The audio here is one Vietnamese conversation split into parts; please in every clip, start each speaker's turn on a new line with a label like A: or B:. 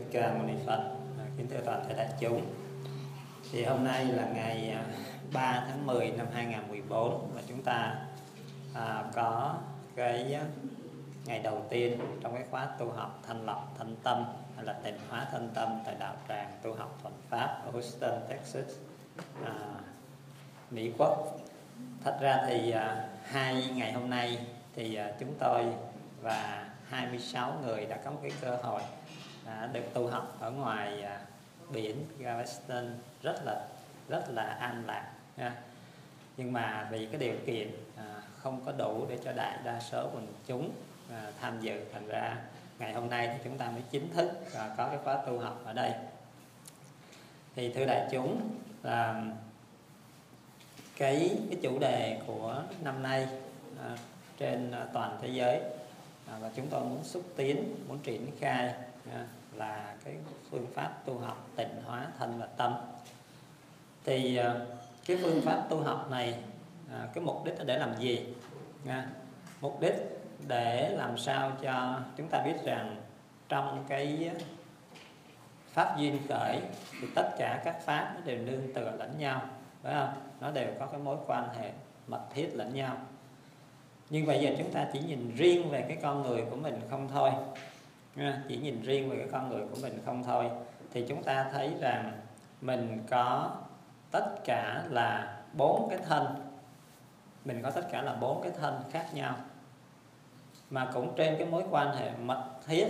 A: Thích Ca Mâu Ni Phật. Kính thưa toàn thể đại chúng, thì hôm nay là ngày 3 tháng 10 năm 2014 và chúng ta có cái ngày đầu tiên trong cái khóa tu học thanh lọc thanh tâm hay là tịnh hóa thanh tâm tại đạo tràng tu học Thuận Pháp ở Houston, Texas, Mỹ Quốc. Thật ra thì hai ngày hôm nay thì chúng tôi và 26 người đã có một cái cơ hội được tu học ở ngoài biển Galveston rất là an lạc nha. Nhưng mà vì cái điều kiện không có đủ để cho đại đa số quần chúng tham dự, thành ra ngày hôm nay thì chúng ta mới chính thức có cái khóa tu học ở đây. Thì thưa đại chúng, cái chủ đề của năm nay trên toàn thế giới và chúng tôi muốn xúc tiến, muốn triển khai là cái phương pháp tu học tịnh hóa thân và tâm. Thì cái phương pháp tu học này, cái mục đích là để làm gì? Mục đích để làm sao cho chúng ta biết rằng trong cái pháp duyên khởi thì tất cả các pháp nó đều nương tựa lẫn nhau, phải không? Nó đều có cái mối quan hệ mật thiết lẫn nhau. Nhưng bây giờ chúng ta chỉ nhìn riêng về cái con người của mình không thôi, chỉ nhìn riêng về cái con người của mình không thôi, thì chúng ta thấy rằng mình có tất cả là 4 cái thân. Mình có tất cả là 4 cái thân khác nhau, mà cũng trên cái mối quan hệ mật thiết.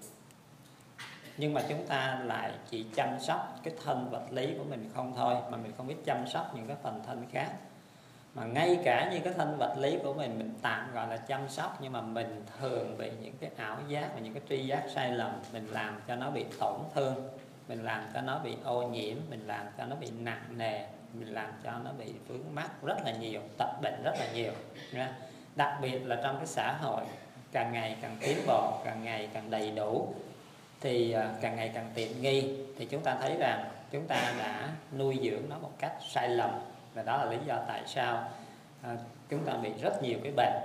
A: Nhưng mà chúng ta lại chỉ chăm sóc cái thân vật lý của mình không thôi, mà mình không biết chăm sóc những cái phần thân khác. Mà ngay cả như cái thân vật lý của mình tạm gọi là chăm sóc, nhưng mà mình thường bị những cái ảo giác và những cái tri giác sai lầm, mình làm cho nó bị tổn thương, mình làm cho nó bị ô nhiễm, mình làm cho nó bị nặng nề, mình làm cho nó bị vướng mắc rất là nhiều, tập bệnh rất là nhiều. Đặc biệt là trong cái xã hội càng ngày càng tiến bộ, càng ngày càng đầy đủ, thì càng ngày càng tiện nghi, thì chúng ta thấy rằng chúng ta đã nuôi dưỡng nó một cách sai lầm. Và đó là lý do tại sao chúng ta bị rất nhiều cái bệnh.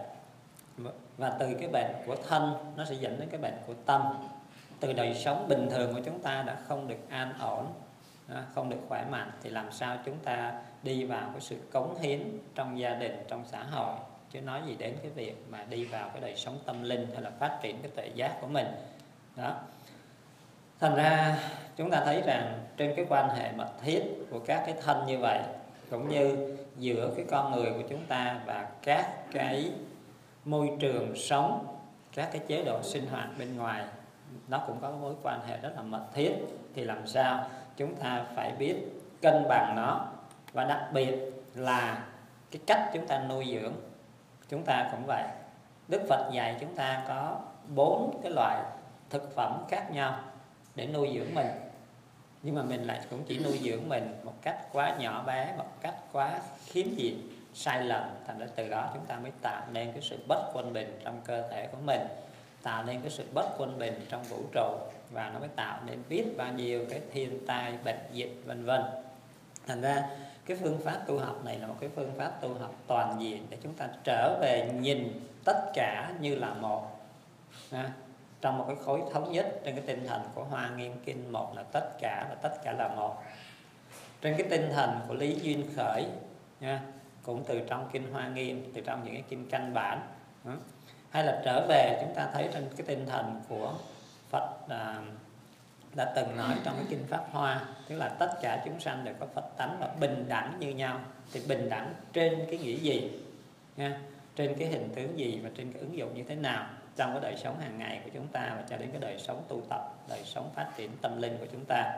A: Và từ cái bệnh của thân nó sẽ dẫn đến cái bệnh của tâm. Từ đời sống bình thường của chúng ta đã không được an ổn, không được khỏe mạnh, thì làm sao chúng ta đi vào cái sự cống hiến trong gia đình, trong xã hội, chứ nói gì đến cái việc mà đi vào cái đời sống tâm linh hay là phát triển cái tuệ giác của mình đó. Thành ra chúng ta thấy rằng trên cái quan hệ mật thiết của các cái thân như vậy, cũng như giữa cái con người của chúng ta và các cái môi trường sống, các cái chế độ sinh hoạt bên ngoài, nó cũng có mối quan hệ rất là mật thiết. Thì làm sao chúng ta phải biết cân bằng nó. Và đặc biệt là cái cách chúng ta nuôi dưỡng chúng ta cũng vậy. Đức Phật dạy chúng ta có 4 cái loại thực phẩm khác nhau để nuôi dưỡng mình. Nhưng mà mình lại cũng chỉ nuôi dưỡng mình một cách quá nhỏ bé, một cách quá khiếm diện, sai lầm. Thành ra từ đó chúng ta mới tạo nên cái sự bất quân bình trong cơ thể của mình, tạo nên cái sự bất quân bình trong vũ trụ, và nó mới tạo nên biết bao nhiêu cái thiên tai, bệnh dịch vân vân. Thành ra cái phương pháp tu học này là một cái phương pháp tu học toàn diện để chúng ta trở về nhìn tất cả như là một, trong một cái khối thống nhất, trên cái tinh thần của Hoa Nghiêm Kinh, một là tất cả và tất cả là một. Trên cái tinh thần của Lý Duyên Khởi cũng từ trong Kinh Hoa Nghiêm, từ trong những cái kinh căn bản, hay là trở về chúng ta thấy trên cái tinh thần của Phật đã từng nói trong cái kinh Pháp Hoa, tức là tất cả chúng sanh đều có Phật tánh và bình đẳng như nhau. Thì bình đẳng trên cái nghĩa gì, trên cái hình tướng gì và trên cái ứng dụng như thế nào trong cái đời sống hàng ngày của chúng ta, và cho đến cái đời sống tu tập, đời sống phát triển tâm linh của chúng ta.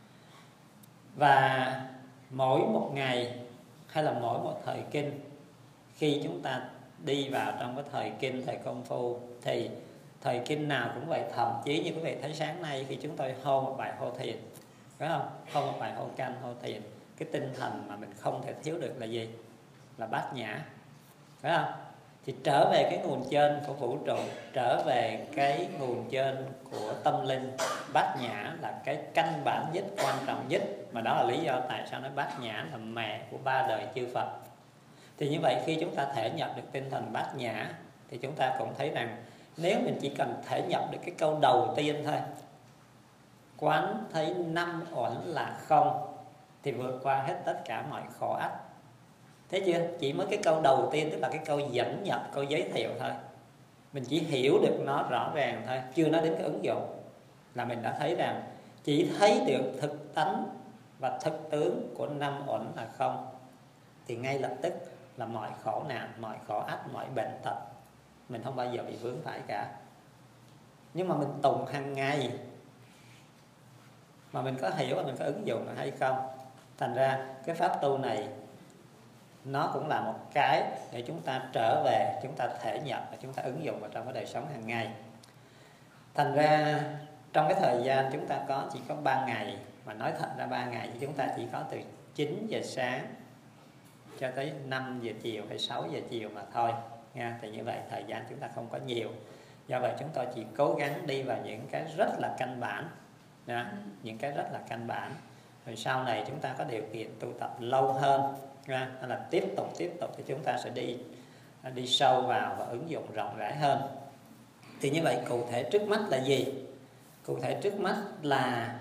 A: Và mỗi một ngày hay là mỗi một thời kinh, khi chúng ta đi vào trong cái thời kinh, thời công phu, thì thời kinh nào cũng vậy. Thậm chí như quý vị thấy sáng nay khi chúng tôi hô một bài hô thiền, phải không? Hô một bài hô canh, hô thiền, cái tinh thần mà mình không thể thiếu được là gì? Là bát nhã, phải không? Thì trở về cái nguồn trên của vũ trụ, trở về cái nguồn trên của tâm linh, bát nhã là cái căn bản nhất, quan trọng nhất. Mà đó là lý do tại sao nói bát nhã là mẹ của 3 đời chư Phật. Thì như vậy khi chúng ta thể nhập được tinh thần bát nhã, thì chúng ta cũng thấy rằng nếu mình chỉ cần thể nhập được cái câu đầu tiên thôi, quán thấy năm uẩn là không thì vượt qua hết tất cả mọi khổ ách. Thấy chưa? Chỉ mới cái câu đầu tiên, tức là cái câu dẫn nhập, câu giới thiệu thôi, mình chỉ hiểu được nó rõ ràng thôi, chưa nói đến cái ứng dụng, là mình đã thấy rằng chỉ thấy được thực tánh và thực tướng của năm uẩn là không thì ngay lập tức là mọi khổ nạn, mọi khổ ách, mọi bệnh tật mình không bao giờ bị vướng phải cả. Nhưng mà mình tụng hàng ngày mà mình có hiểu và mình có ứng dụng hay không? Thành ra cái pháp tu này nó cũng là một cái để chúng ta trở về, chúng ta thể nhận và chúng ta ứng dụng vào trong cái đời sống hàng ngày. Thành ra trong cái thời gian chúng ta chỉ có 3 ngày, mà nói thật ra 3 ngày thì chúng ta chỉ có từ 9 giờ sáng cho tới 5 giờ chiều hay 6 giờ chiều mà thôi nha. Thì như vậy thời gian chúng ta không có nhiều, do vậy chúng tôi chỉ cố gắng đi vào những cái rất là căn bản nha, những cái rất là căn bản, rồi sau này chúng ta có điều kiện tu tập lâu hơn nha, hay là tiếp tục thì chúng ta sẽ đi sâu vào và ứng dụng rộng rãi hơn. Thì như vậy cụ thể trước mắt là gì? Cụ thể trước mắt là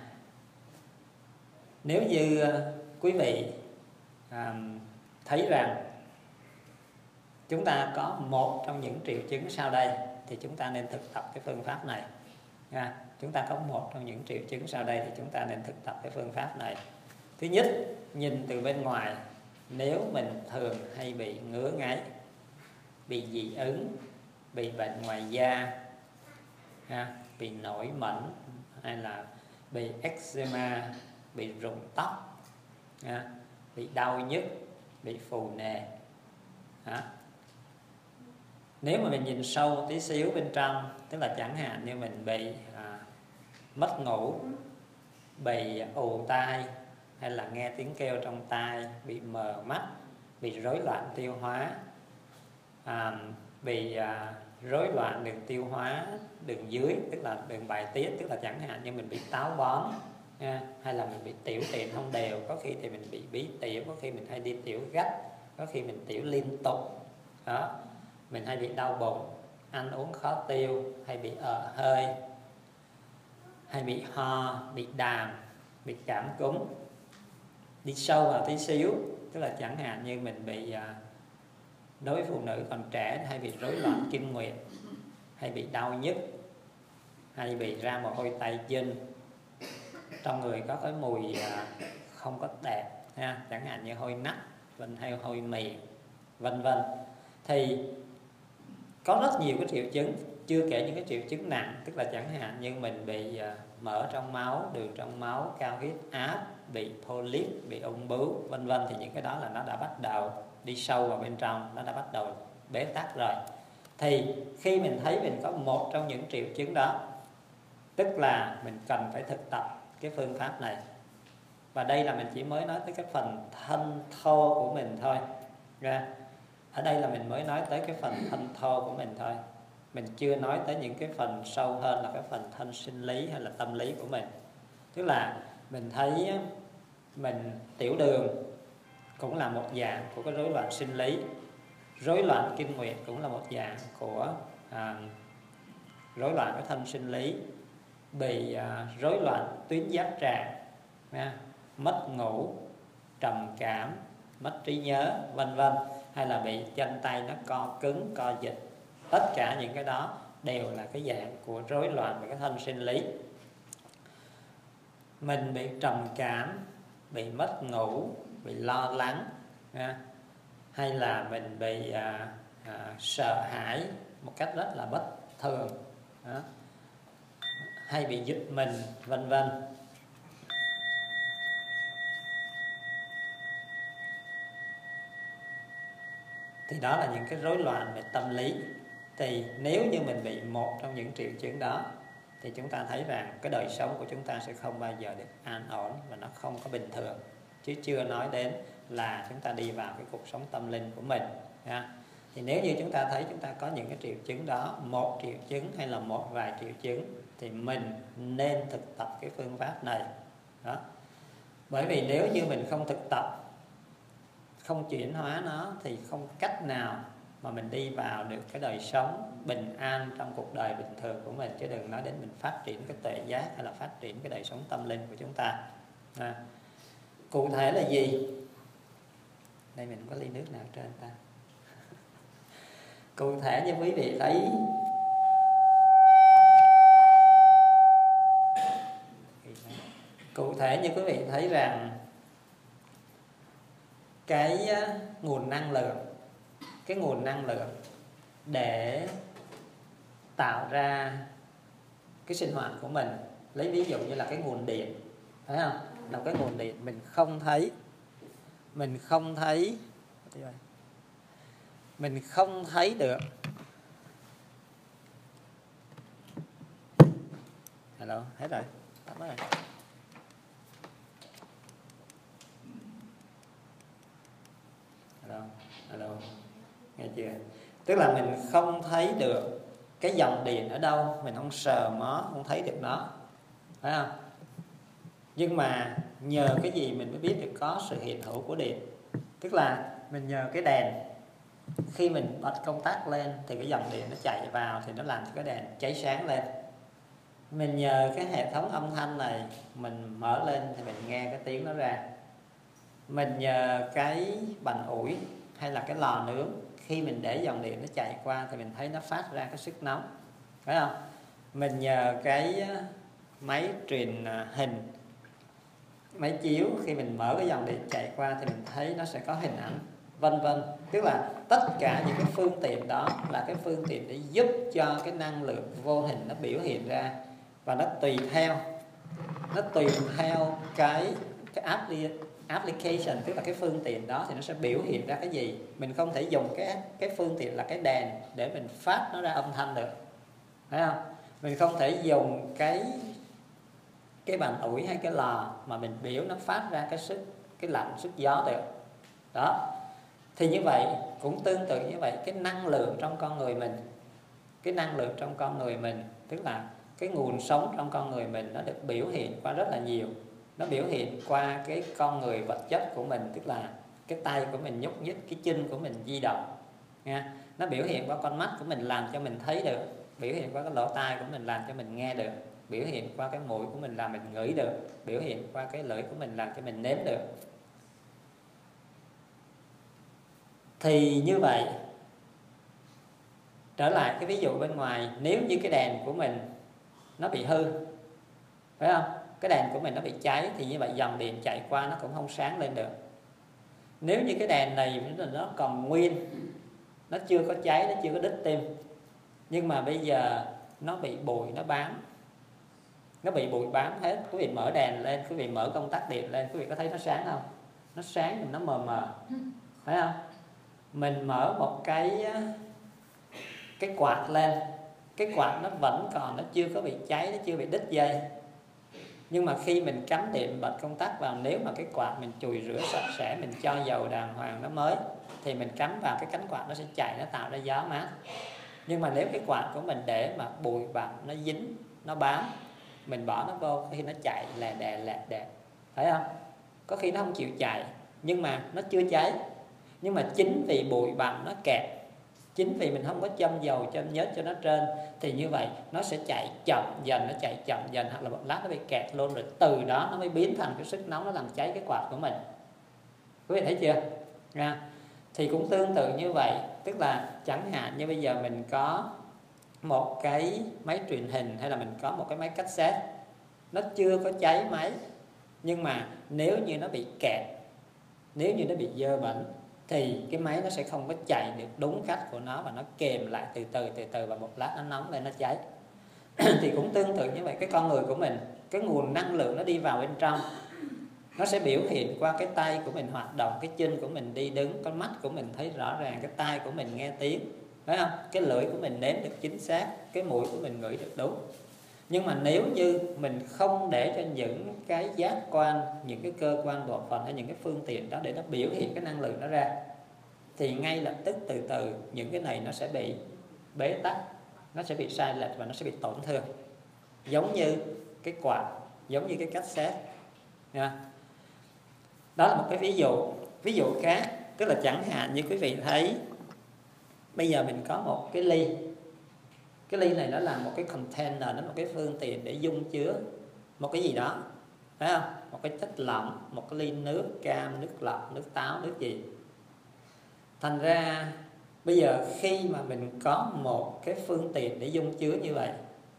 A: nếu như quý vị thấy rằng chúng ta có một trong những triệu chứng sau đây thì chúng ta nên thực tập cái phương pháp này nha. Chúng ta có một trong những triệu chứng sau đây thì chúng ta nên thực tập cái phương pháp này. Thứ nhất, nhìn từ bên ngoài, nếu mình thường hay bị ngứa ngáy, bị dị ứng, bị bệnh ngoài da, bị nổi mẩn, hay là bị eczema, bị rụng tóc, bị đau nhức, bị phù nề, nếu mà mình nhìn sâu một tí xíu bên trong, tức là chẳng hạn như mình bị mất ngủ, bị ù tai, hay là nghe tiếng kêu trong tai, bị mờ mắt, bị rối loạn tiêu hóa, bị rối loạn đường tiêu hóa đường dưới, tức là đường bài tiết, tức là chẳng hạn như mình bị táo bón, hay là mình bị tiểu tiện không đều, có khi thì mình bị bí tiểu, có khi mình hay đi tiểu gắt, có khi mình tiểu liên tục đó, mình hay bị đau bụng, ăn uống khó tiêu, hay bị hơi, hay bị ho, bị đàm, bị cảm cúm. Đi sâu vào tí xíu, tức là chẳng hạn như mình bị đối với phụ nữ còn trẻ hay bị rối loạn kinh nguyệt, hay bị đau nhức, hay bị ra mồ hôi tay chân, trong người có cái mùi không có đẹp ha, chẳng hạn như hôi nách hay hôi miệng vân vân. Thì có rất nhiều cái triệu chứng, chưa kể những cái triệu chứng nặng, tức là chẳng hạn như mình bị mỡ trong máu, đường trong máu, cao huyết áp, bị polyp, bị ung bướu vân vân. Thì những cái đó là nó đã bắt đầu đi sâu vào bên trong, nó đã bắt đầu bế tắc rồi. Thì khi mình thấy mình có một trong những triệu chứng đó, tức là mình cần phải thực tập cái phương pháp này. Và đây là mình chỉ mới nói tới cái phần thân thô của mình thôi. Ở đây là mình mới nói tới cái phần thân thô của mình thôi, mình chưa nói tới những cái phần sâu hơn là cái phần thân sinh lý hay là tâm lý của mình. Tức là mình thấy mình tiểu đường cũng là một dạng của cái rối loạn sinh lý, rối loạn kinh nguyệt cũng là một dạng của rối loạn cái thân sinh lý, bị rối loạn tuyến giáp tràng, mất ngủ, trầm cảm, mất trí nhớ vân vân, hay là bị chân tay nó co cứng, co giật. Tất cả những cái đó đều là cái dạng của rối loạn về cái thân sinh lý. Mình bị trầm cảm, bị mất ngủ, bị lo lắng, hay là mình bị sợ hãi một cách rất là bất thường, hay bị giật mình vân vân. Thì đó là những cái rối loạn về tâm lý. Thì nếu như mình bị một trong những triệu chứng đó thì chúng ta thấy rằng cái đời sống của chúng ta sẽ không bao giờ được an ổn và nó không có bình thường. Chứ chưa nói đến là chúng ta đi vào cái cuộc sống tâm linh của mình. Thì nếu như chúng ta thấy chúng ta có những cái triệu chứng đó, một triệu chứng hay là một vài triệu chứng, thì mình nên thực tập cái phương pháp này đó. Bởi vì nếu như mình không thực tập, không chuyển hóa nó, thì không cách nào mà mình đi vào được cái đời sống bình an trong cuộc đời bình thường của mình, chứ đừng nói đến mình phát triển cái tuệ giác hay là phát triển cái đời sống tâm linh của chúng ta. Cụ thể là gì? Đây mình có ly nước nào trên ta? Cụ thể như quý vị thấy, cụ thể như quý vị thấy rằng cái nguồn năng lượng để tạo ra cái sinh hoạt của mình, lấy ví dụ như là cái nguồn điện, thấy không? Là cái nguồn điện mình không thấy được. Hello, hết rồi, tắt rồi. Hello, nghe chưa? Tức là mình không thấy được cái dòng điện ở đâu, mình không sờ mó, không thấy được nó, phải không? Nhưng mà nhờ cái gì mình mới biết được có sự hiện hữu của điện? Tức là mình nhờ cái đèn, khi mình bật công tắc lên thì cái dòng điện nó chạy vào thì nó làm cho cái đèn cháy sáng lên. Mình nhờ cái hệ thống âm thanh này, mình mở lên thì mình nghe cái tiếng nó ra. Mình nhờ cái bành ủi hay là cái lò nướng, khi mình để dòng điện nó chạy qua thì mình thấy nó phát ra cái sức nóng, phải không? Mình nhờ cái máy truyền hình, máy chiếu, khi mình mở cái dòng điện chạy qua thì mình thấy nó sẽ có hình ảnh, vân vân. Tức là tất cả những cái phương tiện đó là cái phương tiện để giúp cho cái năng lượng vô hình nó biểu hiện ra, và nó tùy theo cái application, tức là cái phương tiện đó thì nó sẽ biểu hiện ra cái gì. Mình không thể dùng cái phương tiện là cái đèn để mình phát nó ra âm thanh được, phải không? Mình không thể dùng cái bàn ủi hay cái lò mà mình biểu nó phát ra cái lạnh, sức gió được. Đó. Thì như vậy, cũng tương tự như vậy, cái năng lượng trong con người mình, tức là cái nguồn sống trong con người mình, nó được biểu hiện qua rất là nhiều. Nó biểu hiện qua cái con người vật chất của mình, tức là cái tay của mình nhúc nhích, cái chân của mình di động nha. Nó biểu hiện qua con mắt của mình làm cho mình thấy được, biểu hiện qua cái lỗ tai của mình làm cho mình nghe được, biểu hiện qua cái mũi của mình làm mình ngửi được, biểu hiện qua cái lưỡi của mình làm cho mình nếm được. Thì như vậy, trở lại cái ví dụ bên ngoài, nếu như cái đèn của mình nó bị hư, phải không? Cái đèn của mình nó bị cháy thì như vậy dòng điện chạy qua nó cũng không sáng lên được. Nếu như cái đèn này nó còn nguyên, nó chưa có cháy, nó chưa có đứt tim, nhưng mà bây giờ nó bị bụi nó bám, nó bị bụi bám hết. Quý vị mở đèn lên, quý vị mở công tắc điện lên, quý vị có thấy nó sáng không? Nó sáng nhưng nó mờ mờ, phải không? Mình mở một cái quạt lên, cái quạt nó vẫn còn, nó chưa có bị cháy, nó chưa bị đứt dây. Nhưng mà khi mình cắm điện bật công tắc vào, nếu mà cái quạt mình chùi rửa sạch sẽ, mình cho dầu đàng hoàng nó mới, thì mình cắm vào cái cánh quạt nó sẽ chạy, nó tạo ra gió mát. Nhưng mà nếu cái quạt của mình để mà bụi bặm nó dính, nó bám, mình bỏ nó vô, khi nó chạy lè đè, thấy không? Có khi nó không chịu chạy, nhưng mà nó chưa cháy. Nhưng mà chính vì bụi bặm nó kẹt, chính vì mình không có châm dầu, châm nhớt cho nó trên, thì như vậy nó sẽ chạy chậm dần, hoặc là một lát nó bị kẹt luôn, rồi từ đó nó mới biến thành cái sức nóng, nó làm cháy cái quạt của mình. Quý vị thấy chưa? Thì cũng tương tự như vậy, tức là chẳng hạn như bây giờ mình có một cái máy truyền hình hay là mình có một cái máy cassette, nó chưa có cháy máy, nhưng mà nếu như nó bị kẹt, nếu như nó bị dơ bẩn, thì cái máy nó sẽ không có chạy được đúng cách của nó, và nó kèm lại từ từ, và một lát nó nóng lên nó cháy. Thì cũng tương tự như vậy, cái con người của mình, cái nguồn năng lượng nó đi vào bên trong, nó sẽ biểu hiện qua cái tay của mình hoạt động, cái chân của mình đi đứng, con mắt của mình thấy rõ ràng, cái tai của mình nghe tiếng, phải không? Cái lưỡi của mình nếm được chính xác, cái mũi của mình ngửi được đúng. Nhưng mà nếu như mình không để cho những cái giác quan, những cái cơ quan bộ phận hay những cái phương tiện đó để nó biểu hiện cái năng lượng đó ra, thì ngay lập tức từ từ những cái này nó sẽ bị bế tắc, nó sẽ bị sai lệch và nó sẽ bị tổn thương. Giống như cái quạt, giống như cái cassette nha. Đó là một cái ví dụ. Ví dụ khác, tức là chẳng hạn như quý vị thấy Bây giờ mình có một cái ly. Cái ly này nó là một cái container, nó là một cái phương tiện để dung chứa một cái gì đó, phải không? Một cái chất lỏng, một cái ly nước cam, nước lọc, nước táo, nước gì. Thành ra bây giờ khi mà mình có một cái phương tiện để dung chứa như vậy,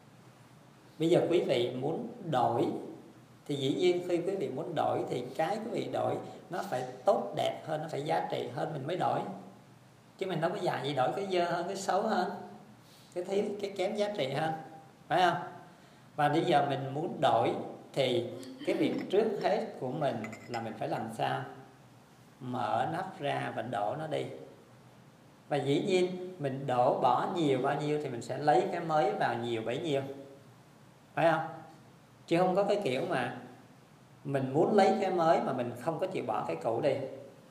A: bây giờ quý vị muốn đổi, thì dĩ nhiên khi quý vị muốn đổi thì cái quý vị đổi nó phải tốt đẹp hơn, nó phải giá trị hơn mình mới đổi. Chứ mình đâu có dạy gì đổi cái dơ hơn, cái xấu hơn, cái kém giá trị hơn, phải không? Và bây giờ mình muốn đổi thì cái việc trước hết của mình là mình phải làm sao mở nắp ra và đổ nó đi. Và dĩ nhiên mình đổ bỏ nhiều bao nhiêu thì mình sẽ lấy cái mới vào nhiều bấy nhiêu, phải không? Chứ không có cái kiểu mà mình muốn lấy cái mới mà mình không có chịu bỏ cái cũ đi.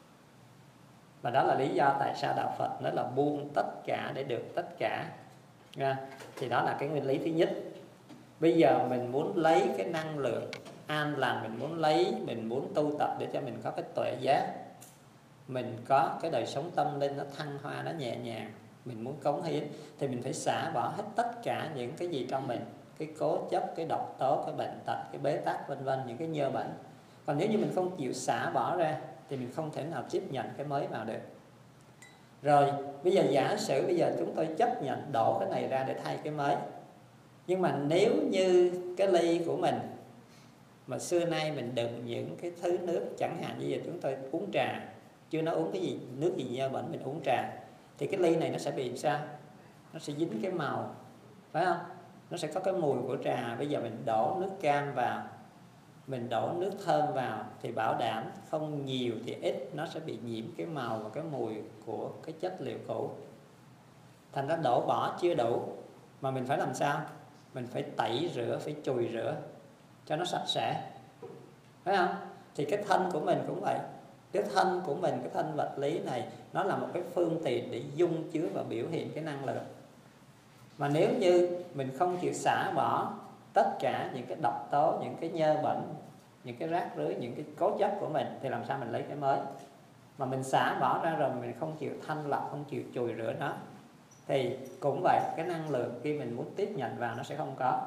A: Và đó là lý do tại sao đạo Phật nói là buông tất cả để được tất cả. Thì đó là cái nguyên lý thứ nhất. Bây giờ mình muốn lấy cái năng lượng an lành, mình muốn tu tập để cho mình có cái tuệ giác, mình có cái đời sống tâm linh nó thăng hoa, nó nhẹ nhàng, mình muốn cống hiến, thì mình phải xả bỏ hết tất cả những cái gì trong mình, cái cố chấp, cái độc tố, cái bệnh tật, cái bế tắc vân vân, những cái nhơ bẩn. Còn nếu như mình không chịu xả bỏ ra thì mình không thể nào tiếp nhận cái mới vào được. Rồi bây giờ giả sử bây giờ chúng tôi chấp nhận đổ cái này ra để thay cái mới. Nhưng mà nếu như cái ly của mình mà xưa nay mình đựng những cái thứ nước, chẳng hạn như giờ chúng tôi uống trà, chưa nói uống cái gì nước gì nhơ bẩn, mình uống trà, thì cái ly này nó sẽ bị sao? Nó sẽ dính cái màu, phải không? Nó sẽ có cái mùi của trà. Bây giờ mình đổ nước cam vào, mình đổ nước thơm vào, thì bảo đảm không nhiều thì ít nó sẽ bị nhiễm cái màu và cái mùi của cái chất liệu cũ. Thành ra đổ bỏ chưa đủ, mà mình phải làm sao? Mình phải tẩy rửa, phải chùi rửa cho nó sạch sẽ, phải không? Thì cái thân của mình cũng vậy. Cái thân của mình, cái thân vật lý này, nó là một cái phương tiện để dung chứa và biểu hiện cái năng lượng. Mà nếu như mình không chịu xả bỏ tất cả những cái độc tố, những cái nhơ bẩn, những cái rác rưới, những cái cố chấp của mình, thì làm sao mình lấy cái mới? Mà mình xả bỏ ra rồi mình không chịu thanh lọc, không chịu chùi rửa nó, thì cũng vậy, cái năng lượng khi mình muốn tiếp nhận vào nó sẽ không có.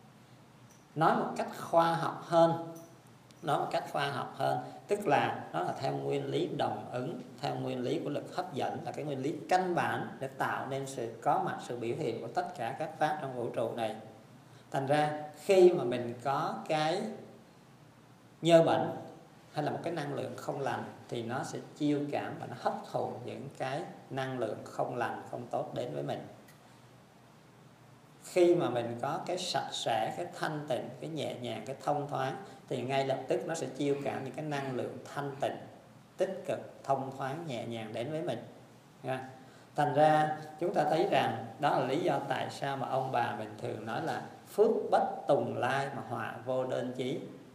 A: Nói một cách khoa học hơn, tức là nó là theo nguyên lý đồng ứng, theo nguyên lý của lực hấp dẫn, là cái nguyên lý căn bản để tạo nên sự có mặt, sự biểu hiện của tất cả các pháp trong vũ trụ này. Thành ra khi mà mình có cái nhơ bẩn hay là một cái năng lượng không lành, thì nó sẽ chiêu cảm và nó hấp thụ những cái năng lượng không lành, không tốt đến với mình. Khi mà mình có cái sạch sẽ, cái thanh tịnh, cái nhẹ nhàng, cái thông thoáng, thì ngay lập tức nó sẽ chiêu cảm những cái năng lượng thanh tịnh, tích cực, thông thoáng, nhẹ nhàng đến với mình. Thành ra chúng ta thấy rằng đó là lý do tại sao mà ông bà mình thường nói là phước bất tùng lai mà họa vô đơn chí.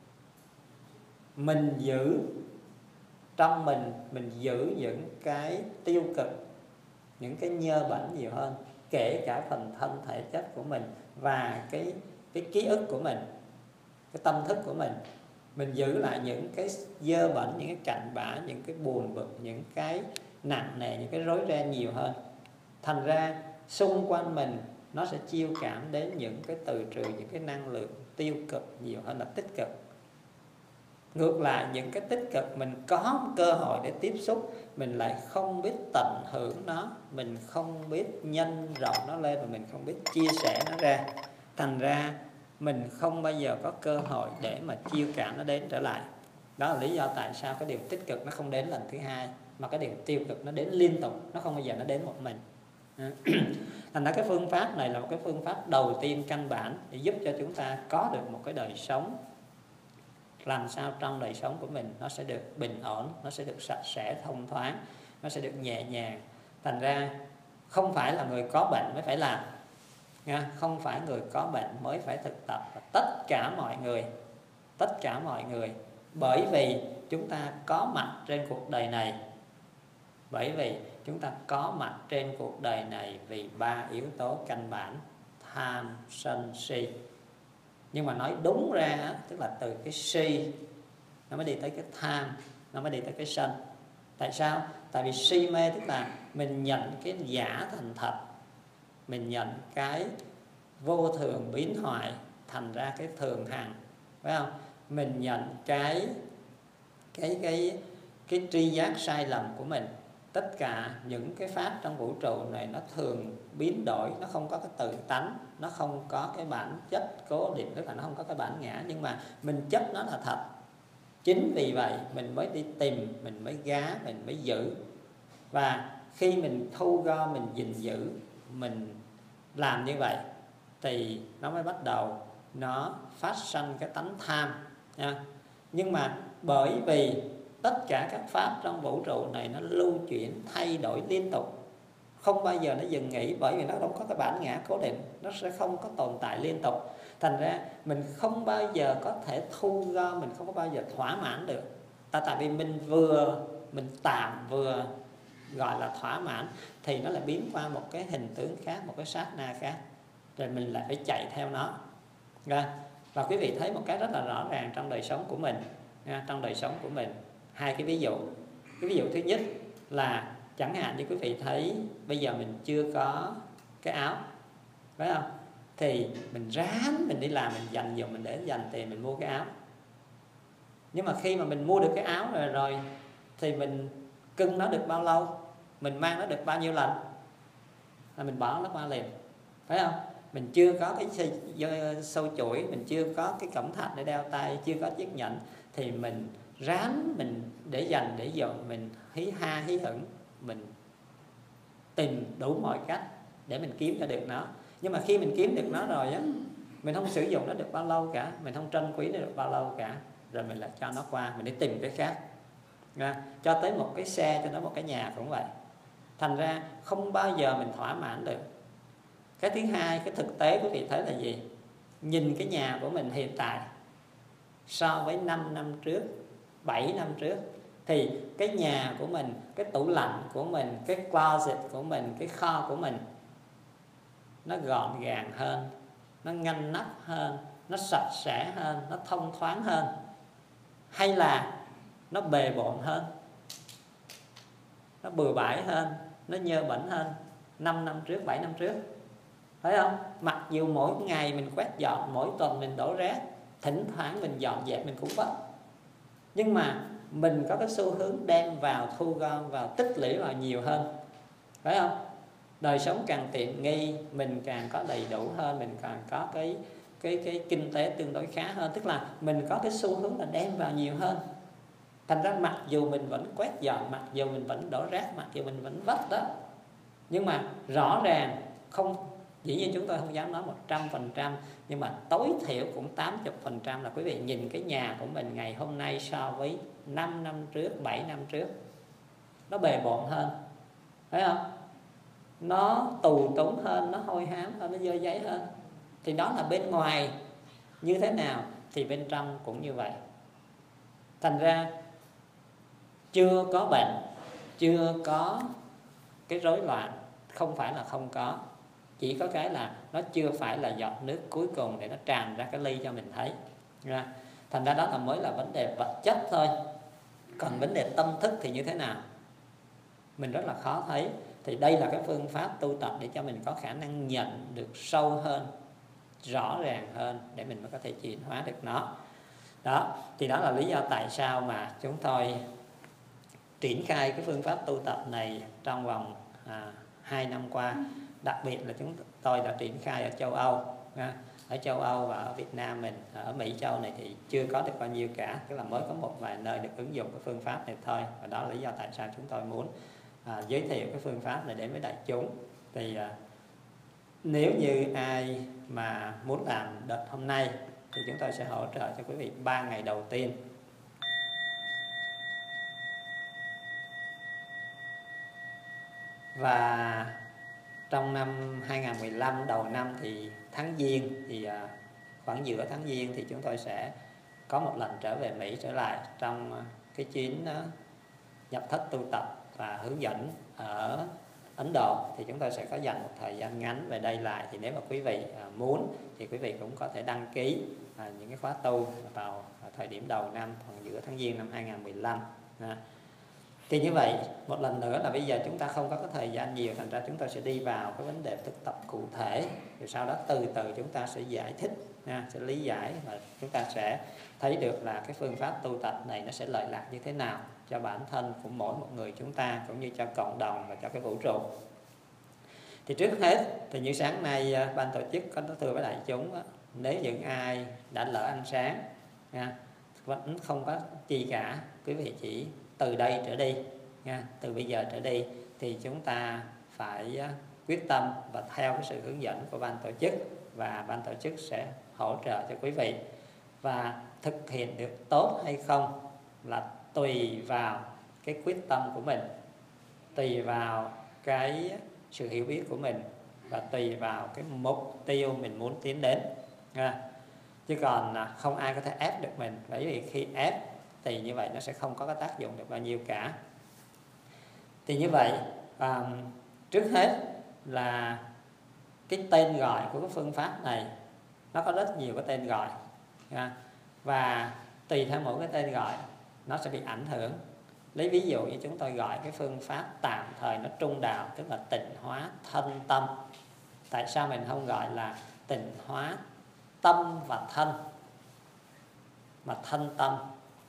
A: Mình giữ trong mình giữ những cái tiêu cực, những cái nhơ bẩn nhiều hơn, kể cả phần thân thể chất của mình và cái ký ức của mình, cái tâm thức của mình giữ lại những cái dơ bẩn, những cái cặn bã, những cái buồn bực, những cái nặng nề, những cái rối ren nhiều hơn. Thành ra xung quanh mình nó sẽ chiêu cảm đến những cái từ trường, những cái năng lượng tiêu cực nhiều hơn là tích cực. Ngược lại, những cái tích cực mình có cơ hội để tiếp xúc, mình lại không biết tận hưởng nó, mình không biết nhân rộng nó lên, và mình không biết chia sẻ nó ra. Thành ra mình không bao giờ có cơ hội để mà chiêu cảm nó đến trở lại. Đó là lý do tại sao cái điều tích cực nó không đến lần thứ hai, mà cái điều tiêu cực nó đến liên tục, nó không bao giờ nó đến một mình. Thành ra cái phương pháp này là một cái phương pháp đầu tiên căn bản để giúp cho chúng ta có được một cái đời sống, làm sao trong đời sống của mình nó sẽ được bình ổn, nó sẽ được sạch sẽ, thông thoáng, nó sẽ được nhẹ nhàng. Thành ra không phải là người có bệnh mới phải làm, không phải người có bệnh mới phải thực tập, tất cả mọi người, bởi vì chúng ta có mặt trên cuộc đời này, vì ba yếu tố căn bản: tham, sân, si. Nhưng mà nói đúng ra, tức là từ cái si nó mới đi tới cái tham, nó mới đi tới cái sân. Tại sao? Tại vì si mê tức là mình nhận cái giả thành thật, mình nhận cái vô thường biến hoại thành ra cái thường hằng, phải không? Mình nhận cái tri giác sai lầm của mình. Tất cả những cái pháp trong vũ trụ này nó thường biến đổi, nó không có cái tự tánh, nó không có cái bản chất cố định, tức là nó không có cái bản ngã, nhưng mà mình chấp nó là thật. Chính vì vậy mình mới đi tìm, mình mới gá, mình mới giữ. Và khi mình thu gom, mình gìn giữ, mình làm như vậy thì nó mới bắt đầu nó phát sinh cái tánh tham nha. Nhưng mà bởi vì tất cả các pháp trong vũ trụ này nó lưu chuyển, thay đổi liên tục, không bao giờ nó dừng nghỉ, bởi vì nó không có cái bản ngã cố định, nó sẽ không có tồn tại liên tục. Thành ra mình không bao giờ có thể thu gom, mình không có bao giờ thỏa mãn được. Tại vì mình tạm vừa gọi là thỏa mãn thì nó lại biến qua một cái hình tướng khác, một cái sát na khác, rồi mình lại phải chạy theo nó. Và quý vị thấy một cái rất là rõ ràng trong đời sống của mình. Trong đời sống của mình, hai cái ví dụ. Cái ví dụ thứ nhất là chẳng hạn như quý vị thấy bây giờ mình chưa có cái áo, phải không? Thì mình ráng mình đi làm, mình dành dụm, mình để dành tiền mình mua cái áo. Nhưng mà khi mà mình mua được cái áo rồi thì mình cưng nó được bao lâu, mình mang nó được bao nhiêu lần là mình bỏ nó qua liền, phải không? Mình chưa có cái sâu chuỗi, mình chưa có cái cẩm thạch để đeo tay, chưa có chiếc nhẫn, thì mình ráng mình để dành để dọn, mình hí ha hí hửng, mình tìm đủ mọi cách để mình kiếm cho được nó. Nhưng mà khi mình kiếm được nó rồi á, mình không sử dụng nó được bao lâu cả, mình không trân quý nó được bao lâu cả, rồi mình lại cho nó qua, mình đi tìm cái khác. Cho tới một cái xe, cho nó một cái nhà cũng vậy. Thành ra không bao giờ mình thỏa mãn được. Cái thứ hai, cái thực tế quý vị thấy là gì? Nhìn cái nhà của mình hiện tại so với 5 năm trước, 7 năm trước, thì cái nhà của mình, cái tủ lạnh của mình, cái closet của mình, cái kho của mình nó gọn gàng hơn, nó ngăn nắp hơn, nó sạch sẽ hơn, nó thông thoáng hơn, hay là nó bề bộn hơn, nó bừa bãi hơn, nó nhơ bẩn hơn 5 năm trước, 7 năm trước, phải không? Mặc dù mỗi ngày mình quét dọn, mỗi tuần mình đổ rác, thỉnh thoảng mình dọn dẹp, mình cũng vất, nhưng mà mình có cái xu hướng đem vào, thu gom vào, tích lũy vào nhiều hơn, phải không? Đời sống càng tiện nghi, mình càng có đầy đủ hơn, mình càng có cái kinh tế tương đối khá hơn, tức là mình có cái xu hướng là đem vào nhiều hơn. Thành ra mặc dù mình vẫn quét dọn, mặc dù mình vẫn đổ rác, mặc dù mình vẫn vất đó, nhưng mà rõ ràng không, dĩ nhiên chúng tôi không dám nói 100%, nhưng mà tối thiểu cũng 80% là quý vị nhìn cái nhà của mình ngày hôm nay so với 5 năm trước, 7 năm trước, nó bề bộn hơn, phải không? Nó tù túng hơn, nó hôi hám hơn, nó dơ giấy hơn. Thì đó là bên ngoài như thế nào thì bên trong cũng như vậy. Thành ra chưa có bệnh, chưa có cái rối loạn, không phải là không có, chỉ có cái là nó chưa phải là giọt nước cuối cùng để nó tràn ra cái ly cho mình thấy. Thành ra đó là mới là vấn đề vật chất thôi. Còn vấn đề tâm thức thì như thế nào mình rất là khó thấy. Thì đây là cái phương pháp tu tập để cho mình có khả năng nhận được sâu hơn, rõ ràng hơn, để mình mới có thể chuyển hóa được nó. Đó, thì đó là lý do tại sao mà chúng tôi triển khai cái phương pháp tu tập này trong vòng 2 năm qua. Đặc biệt là chúng tôi đã triển khai ở châu Âu. Ở châu Âu và ở Việt Nam mình, ở Mỹ Châu này thì chưa có được bao nhiêu cả, tức là mới có một vài nơi được ứng dụng cái phương pháp này thôi. Và đó là lý do tại sao chúng tôi muốn giới thiệu cái phương pháp này đến với đại chúng. Thì nếu như ai mà muốn làm đợt hôm nay thì chúng tôi sẽ hỗ trợ cho quý vị 3 ngày đầu tiên. Và trong năm 2015 đầu năm thì tháng Giêng, thì khoảng giữa tháng Giêng thì chúng tôi sẽ có một lần trở về Mỹ trở lại trong cái chuyến nhập thất tu tập và hướng dẫn ở Ấn Độ. Thì chúng tôi sẽ có dành một thời gian ngắn về đây lại. Thì nếu mà quý vị muốn thì quý vị cũng có thể đăng ký những cái khóa tu vào thời điểm đầu năm, khoảng giữa tháng Giêng năm 2015. Thì như vậy một lần nữa là bây giờ chúng ta không có cái thời gian nhiều, thành ra chúng ta sẽ đi vào cái vấn đề thực tập cụ thể, rồi sau đó từ từ chúng ta sẽ giải thích nha, sẽ lý giải và chúng ta sẽ thấy được là cái phương pháp tu tập này nó sẽ lợi lạc như thế nào cho bản thân của mỗi một người chúng ta, cũng như cho cộng đồng và cho cái vũ trụ. Thì trước hết thì như sáng nay ban tổ chức có thưa với đại chúng, nếu những ai đã lỡ ăn sáng nha, vẫn không có chi cả, quý vị chỉ từ đây trở đi nha, từ bây giờ trở đi thì chúng ta phải quyết tâm và theo cái sự hướng dẫn của ban tổ chức, và ban tổ chức sẽ hỗ trợ cho quý vị. Và thực hiện được tốt hay không là tùy vào cái quyết tâm của mình, tùy vào cái sự hiểu biết của mình, và tùy vào cái mục tiêu mình muốn tiến đến nha. Chứ còn không ai có thể ép được mình, bởi vì khi ép thì như vậy nó sẽ không có cái tác dụng được bao nhiêu cả. Thì như vậy trước hết là cái tên gọi của cái phương pháp này, nó có rất nhiều cái tên gọi nha. Và tùy theo mỗi cái tên gọi nó sẽ bị ảnh hưởng. Lấy ví dụ như chúng tôi gọi cái phương pháp tạm thời nó trung đạo, tức là tịnh hóa thân tâm. Tại sao mình không gọi là tịnh hóa tâm và thân, mà thân tâm?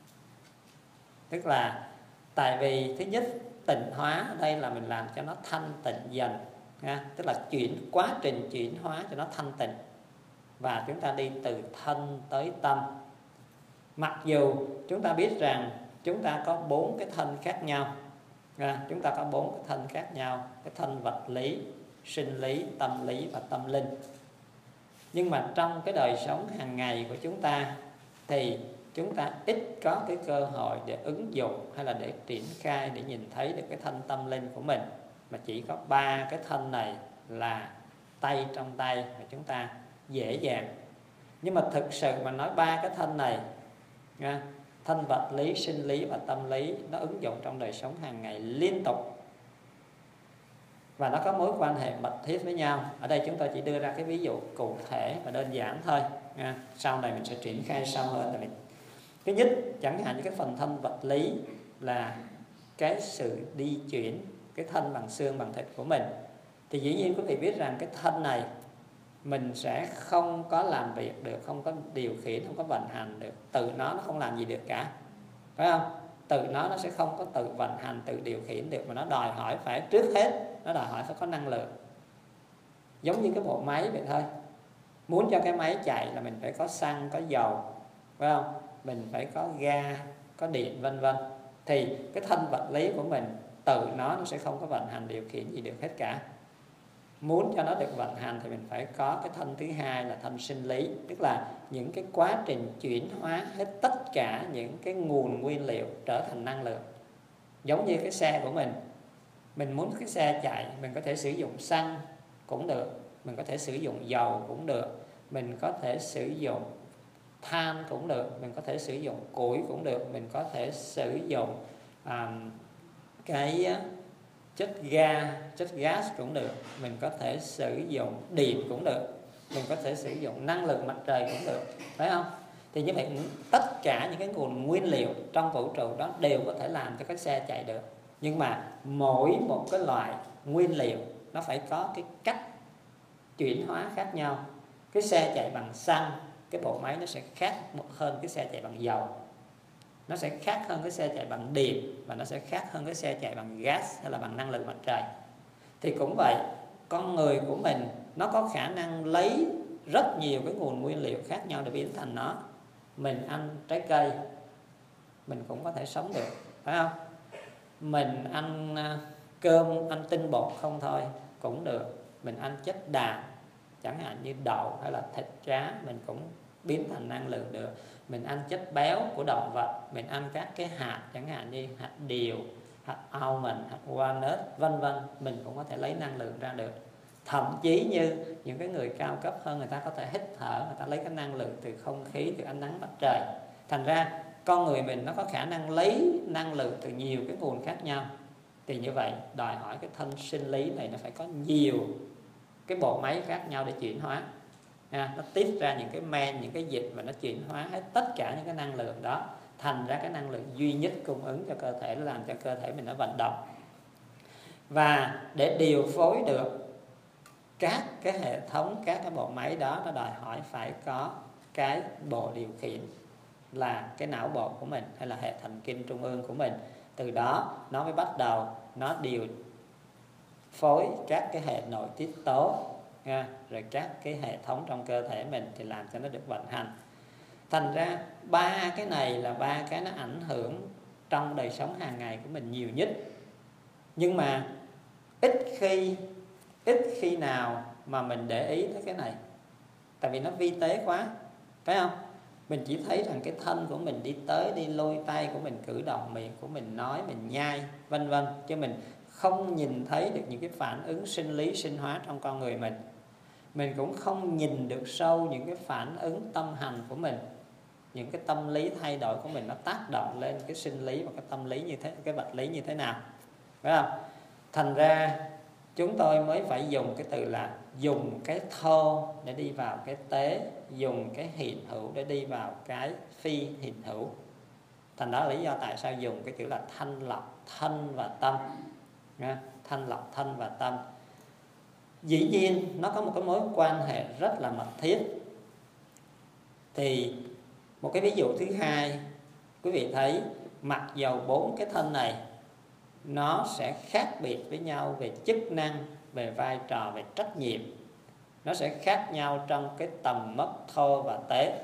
A: Tức là tại vì thứ nhất, tịnh hóa ở đây là mình làm cho nó thanh tịnh dần nha, tức là quá trình chuyển hóa cho nó thanh tịnh, và chúng ta đi từ thân tới tâm. Mặc dù chúng ta biết rằng chúng ta có 4 cái thân khác nhau, chúng ta có 4 cái thân khác nhau, cái thân vật lý, sinh lý, tâm lý và tâm linh. Nhưng mà trong cái đời sống hàng ngày của chúng ta thì chúng ta ít có cái cơ hội để ứng dụng hay là để triển khai, để nhìn thấy được cái thân tâm linh của mình. Mà chỉ có 3 cái thân này là tay trong tay mà chúng ta dễ dàng. Nhưng mà thực sự mà nói 3 cái thân này, thân vật lý, sinh lý và tâm lý, nó ứng dụng trong đời sống hàng ngày liên tục, và nó có mối quan hệ mật thiết với nhau. Ở đây chúng tôi chỉ đưa ra cái ví dụ cụ thể và đơn giản thôi. Sau này mình sẽ triển khai sâu hơn. Tại vì thứ nhất, chẳng hạn như cái phần thân vật lý là cái sự đi chuyển cái thân bằng xương bằng thịt của mình. Thì dĩ nhiên quý vị biết rằng cái thân này mình sẽ không có làm việc được, không có điều khiển, không có vận hành được. Tự nó không làm gì được cả, phải không? Tự nó sẽ không có tự vận hành, tự điều khiển được, mà nó đòi hỏi phải, trước hết nó đòi hỏi phải có năng lượng. Giống như cái bộ máy vậy thôi. Muốn cho cái máy chạy là mình phải có xăng, có dầu, phải không? Mình phải có ga, có điện, vân vân. Thì cái thân vật lý của mình tự nó sẽ không có vận hành điều khiển gì được hết cả. Muốn cho nó được vận hành thì mình phải có cái thân thứ hai là thân sinh lý, tức là những cái quá trình chuyển hóa hết tất cả những cái nguồn nguyên liệu trở thành năng lượng. Giống như cái xe của mình muốn cái xe chạy, mình có thể sử dụng xăng cũng được, mình có thể sử dụng dầu cũng được, mình có thể sử dụng than cũng được, mình có thể sử dụng củi cũng được, mình có thể sử dụng cái chất gas cũng được, mình có thể sử dụng điện cũng được, mình có thể sử dụng năng lượng mặt trời cũng được, phải không? Thì như vậy tất cả những cái nguồn nguyên liệu trong vũ trụ đó đều có thể làm cho cái xe chạy được. Nhưng mà mỗi một cái loại nguyên liệu nó phải có cái cách chuyển hóa khác nhau. Cái xe chạy bằng xăng, cái bộ máy nó sẽ khác hơn cái xe chạy bằng dầu, nó sẽ khác hơn cái xe chạy bằng điện, và nó sẽ khác hơn cái xe chạy bằng gas hay là bằng năng lượng mặt trời. Thì cũng vậy, con người của mình nó có khả năng lấy rất nhiều cái nguồn nguyên liệu khác nhau để biến thành nó. Mình ăn trái cây, mình cũng có thể sống được, phải không? Mình ăn cơm, ăn tinh bột không thôi cũng được. Mình ăn chất đạm, chẳng hạn như đậu hay là thịt cá, mình cũng biến thành năng lượng được. Mình ăn chất béo của động vật, mình ăn các cái hạt, chẳng hạn như hạt điều, hạt almond, hạt walnut, vân vân, mình cũng có thể lấy năng lượng ra được. Thậm chí như những cái người cao cấp hơn, người ta có thể hít thở, người ta lấy cái năng lượng từ không khí, từ ánh nắng mặt trời. Thành ra con người mình nó có khả năng lấy năng lượng từ nhiều cái nguồn khác nhau. Thì như vậy đòi hỏi cái thân sinh lý này nó phải có nhiều cái bộ máy khác nhau để chuyển hóa. Nó tiết ra những cái men, những cái dịch, và nó chuyển hóa hết tất cả những cái năng lượng đó thành ra cái năng lượng duy nhất cung ứng cho cơ thể, làm cho cơ thể mình nó vận động. Và để điều phối được các cái hệ thống, các cái bộ máy đó, nó đòi hỏi phải có cái bộ điều khiển là cái não bộ của mình hay là hệ thần kinh trung ương của mình. Từ đó nó mới bắt đầu nó điều phối các cái hệ nội tiết tố nha, rồi các cái hệ thống trong cơ thể mình thì làm cho nó được vận hành. Thành ra ba cái này là ba cái nó ảnh hưởng trong đời sống hàng ngày của mình nhiều nhất. Nhưng mà ít khi nào mà mình để ý tới cái này, tại vì nó vi tế quá, phải không? Mình chỉ thấy rằng cái thân của mình đi tới đi lui, tay của mình cử động, miệng của mình nói, mình nhai, vân vân, chứ mình không nhìn thấy được những cái phản ứng sinh lý sinh hóa trong con người mình. Mình cũng không nhìn được sâu những cái phản ứng tâm hành của mình, những cái tâm lý thay đổi của mình nó tác động lên cái sinh lý và cái tâm lý như thế, cái vật lý như thế nào, phải không? Thành ra chúng tôi mới phải dùng cái từ là dùng cái thô để đi vào cái tế, dùng cái hiện hữu để đi vào cái phi hiện hữu. Thành đó là lý do tại sao dùng cái chữ là thanh lọc thân và tâm. Thanh lọc thân và tâm. Dĩ nhiên nó có một cái mối quan hệ rất là mật thiết. Thì một cái ví dụ thứ hai, quý vị thấy mặc dầu bốn cái thân này nó sẽ khác biệt với nhau về chức năng, về vai trò, về trách nhiệm. Nó sẽ khác nhau trong cái tầm mức thô và tế,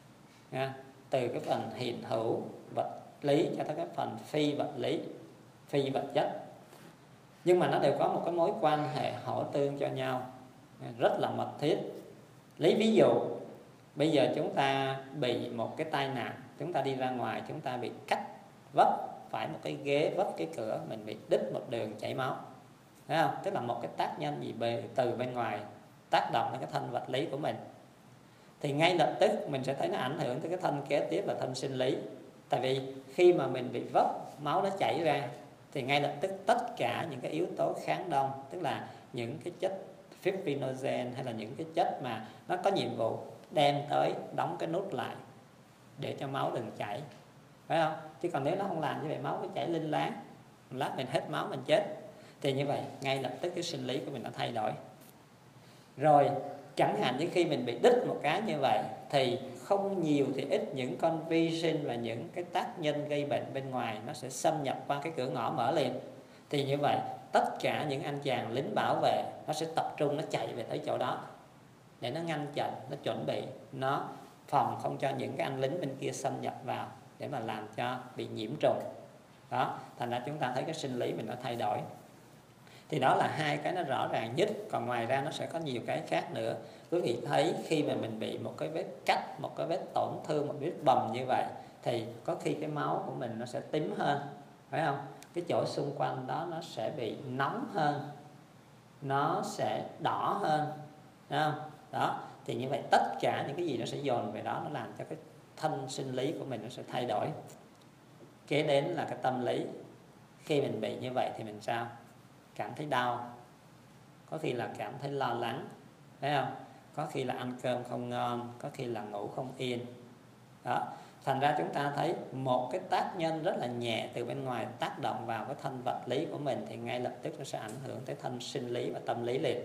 A: từ cái phần hiện hữu vật lý cho tới cái phần phi vật lý, phi vật chất. Nhưng mà nó đều có một cái mối quan hệ hỗ tương cho nhau rất là mật thiết. Lấy ví dụ, bây giờ chúng ta bị một cái tai nạn, chúng ta đi ra ngoài, chúng ta bị cắt vấp phải một cái ghế, vấp cái cửa, mình bị đứt một đường chảy máu, thấy không? Tức là một cái tác nhân gì từ bên ngoài tác động đến cái thân vật lý của mình, thì ngay lập tức mình sẽ thấy nó ảnh hưởng tới cái thân kế tiếp là thân sinh lý. Tại vì khi mà mình bị vấp, máu nó chảy ra, thì ngay lập tức tất cả những cái yếu tố kháng đông, tức là những cái chất fibrinogen hay là những cái chất mà nó có nhiệm vụ đem tới đóng cái nút lại để cho máu đừng chảy, phải không? Chứ còn nếu nó không làm như vậy, máu nó chảy linh láng, lát mình hết máu mình chết. Thì như vậy ngay lập tức cái sinh lý của mình nó thay đổi. Rồi chẳng hạn như khi mình bị đứt một cái như vậy, thì không nhiều thì ít những con vi sinh và những cái tác nhân gây bệnh bên ngoài nó sẽ xâm nhập qua cái cửa ngõ mở liền. Thì như vậy tất cả những anh chàng lính bảo vệ nó sẽ tập trung, nó chạy về tới chỗ đó để nó ngăn chặn, nó chuẩn bị, nó phòng không cho những cái anh lính bên kia xâm nhập vào để mà làm cho bị nhiễm trùng. Đó, thành ra chúng ta thấy cái sinh lý mình nó thay đổi. Thì đó là hai cái nó rõ ràng nhất. Còn ngoài ra nó sẽ có nhiều cái khác nữa. Quý vị thấy khi mà mình bị một cái vết cắt, một cái vết tổn thương, một vết bầm như vậy, thì có khi cái máu của mình nó sẽ tím hơn, phải không? Cái chỗ xung quanh đó nó sẽ bị nóng hơn, nó sẽ đỏ hơn, phải không? Đó, thì như vậy tất cả những cái gì nó sẽ dồn về đó, nó làm cho cái thân sinh lý của mình nó sẽ thay đổi. Kế đến là cái tâm lý. Khi mình bị như vậy thì mình sao? Cảm thấy đau, có khi là cảm thấy lo lắng, thấy không? Có khi là ăn cơm không ngon, có khi là ngủ không yên. Đó, thành ra chúng ta thấy một cái tác nhân rất là nhẹ từ bên ngoài tác động vào cái thân vật lý của mình, thì ngay lập tức nó sẽ ảnh hưởng tới thân sinh lý và tâm lý liền.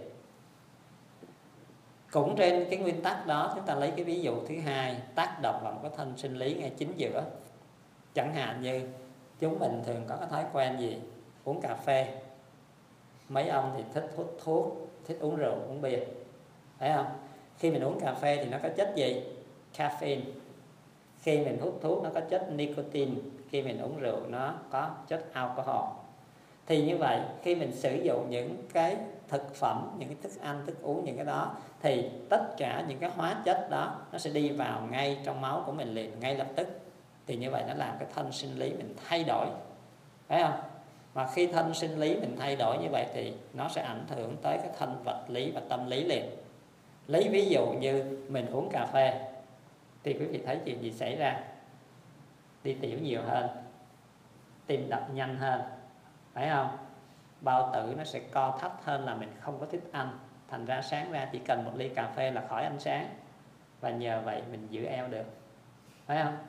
A: Cũng trên cái nguyên tắc đó, chúng ta lấy cái ví dụ thứ hai, tác động vào một cái thân sinh lý ngay chính giữa. Chẳng hạn như chúng mình thường có cái thói quen gì? Uống cà phê. Mấy ông thì thích hút thuốc, thích uống rượu, uống bia, thấy không? Khi mình uống cà phê thì nó có chất gì? Caffeine. Khi mình hút thuốc nó có chất nicotine. Khi mình uống rượu nó có chất alcohol. Thì như vậy khi mình sử dụng những cái thực phẩm, những cái thức ăn, thức uống, những cái đó, thì tất cả những cái hóa chất đó nó sẽ đi vào ngay trong máu của mình liền, ngay lập tức. Thì như vậy nó làm cái thân sinh lý mình thay đổi, phải không? Mà khi thân sinh lý mình thay đổi như vậy thì nó sẽ ảnh hưởng tới cái thân vật lý và tâm lý liền. Lấy ví dụ như mình uống cà phê thì quý vị thấy chuyện gì xảy ra? Đi tiểu nhiều hơn, tim đập nhanh hơn, phải không? Bao tử nó sẽ co thắt hơn là mình không có thích ăn. Thành ra sáng ra chỉ cần một ly cà phê là khỏi ăn sáng, và nhờ vậy mình giữ eo được, phải không?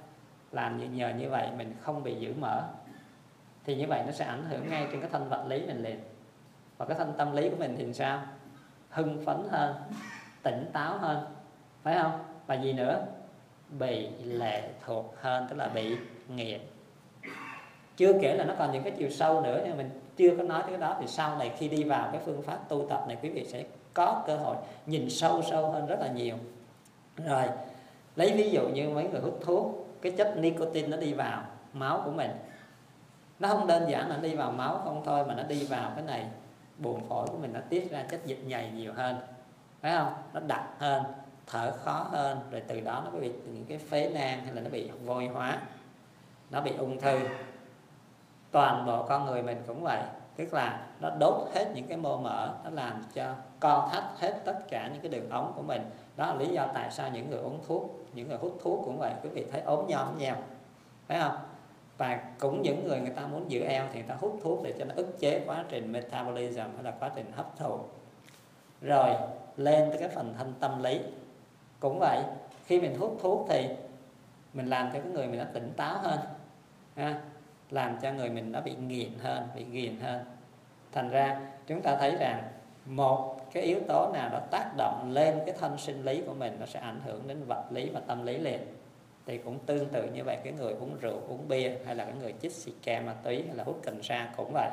A: làm nhờ như vậy mình không bị giữ mỡ, thì như vậy nó sẽ ảnh hưởng ngay trên cái thân vật lý mình liền. Và cái thân tâm lý của mình thì sao? Hưng phấn hơn, tỉnh táo hơn, phải không? Và gì nữa? Bị lệ thuộc hơn, tức là bị nghiện. Chưa kể là nó còn những cái chiều sâu nữa, nhưng mình chưa có nói tới cái đó. Thì sau này khi đi vào cái phương pháp tu tập này, quý vị sẽ có cơ hội nhìn sâu hơn rất là nhiều. Rồi, lấy ví dụ như mấy người hút thuốc, cái chất nicotine nó đi vào máu của mình. Nó không đơn giản là đi vào máu không thôi, mà nó đi vào cái này, buồng phổi của mình nó tiết ra chất dịch nhầy nhiều hơn, phải không? Nó đặc hơn, thở khó hơn, rồi từ đó nó bị những cái phế nang, hay là nó bị vôi hóa, nó bị ung thư. Toàn bộ con người mình cũng vậy, tức là nó đốt hết những cái mô mỡ, nó làm cho co thắt hết tất cả những cái đường ống của mình. Đó là lý do tại sao những người uống thuốc, những người hút thuốc cũng vậy, quý vị thấy ốm nhom nhau, phải không? Và cũng những người ta muốn giữ eo thì người ta hút thuốc để cho nó ức chế quá trình metabolism, hay là quá trình hấp thụ. Rồi lên tới cái phần thân tâm lý cũng vậy. Khi mình hút thuốc thì mình làm cho cái người mình nó tỉnh táo hơn, làm cho người mình nó bị nghiện hơn, bị ghiền hơn. Thành ra chúng ta thấy rằng một cái yếu tố nào đó tác động lên cái thân sinh lý của mình, nó sẽ ảnh hưởng đến vật lý và tâm lý liền. Thì cũng tương tự như vậy, cái người uống rượu, uống bia, hay là cái người chích xì ke ma túy, hay là hút cần sa cũng vậy.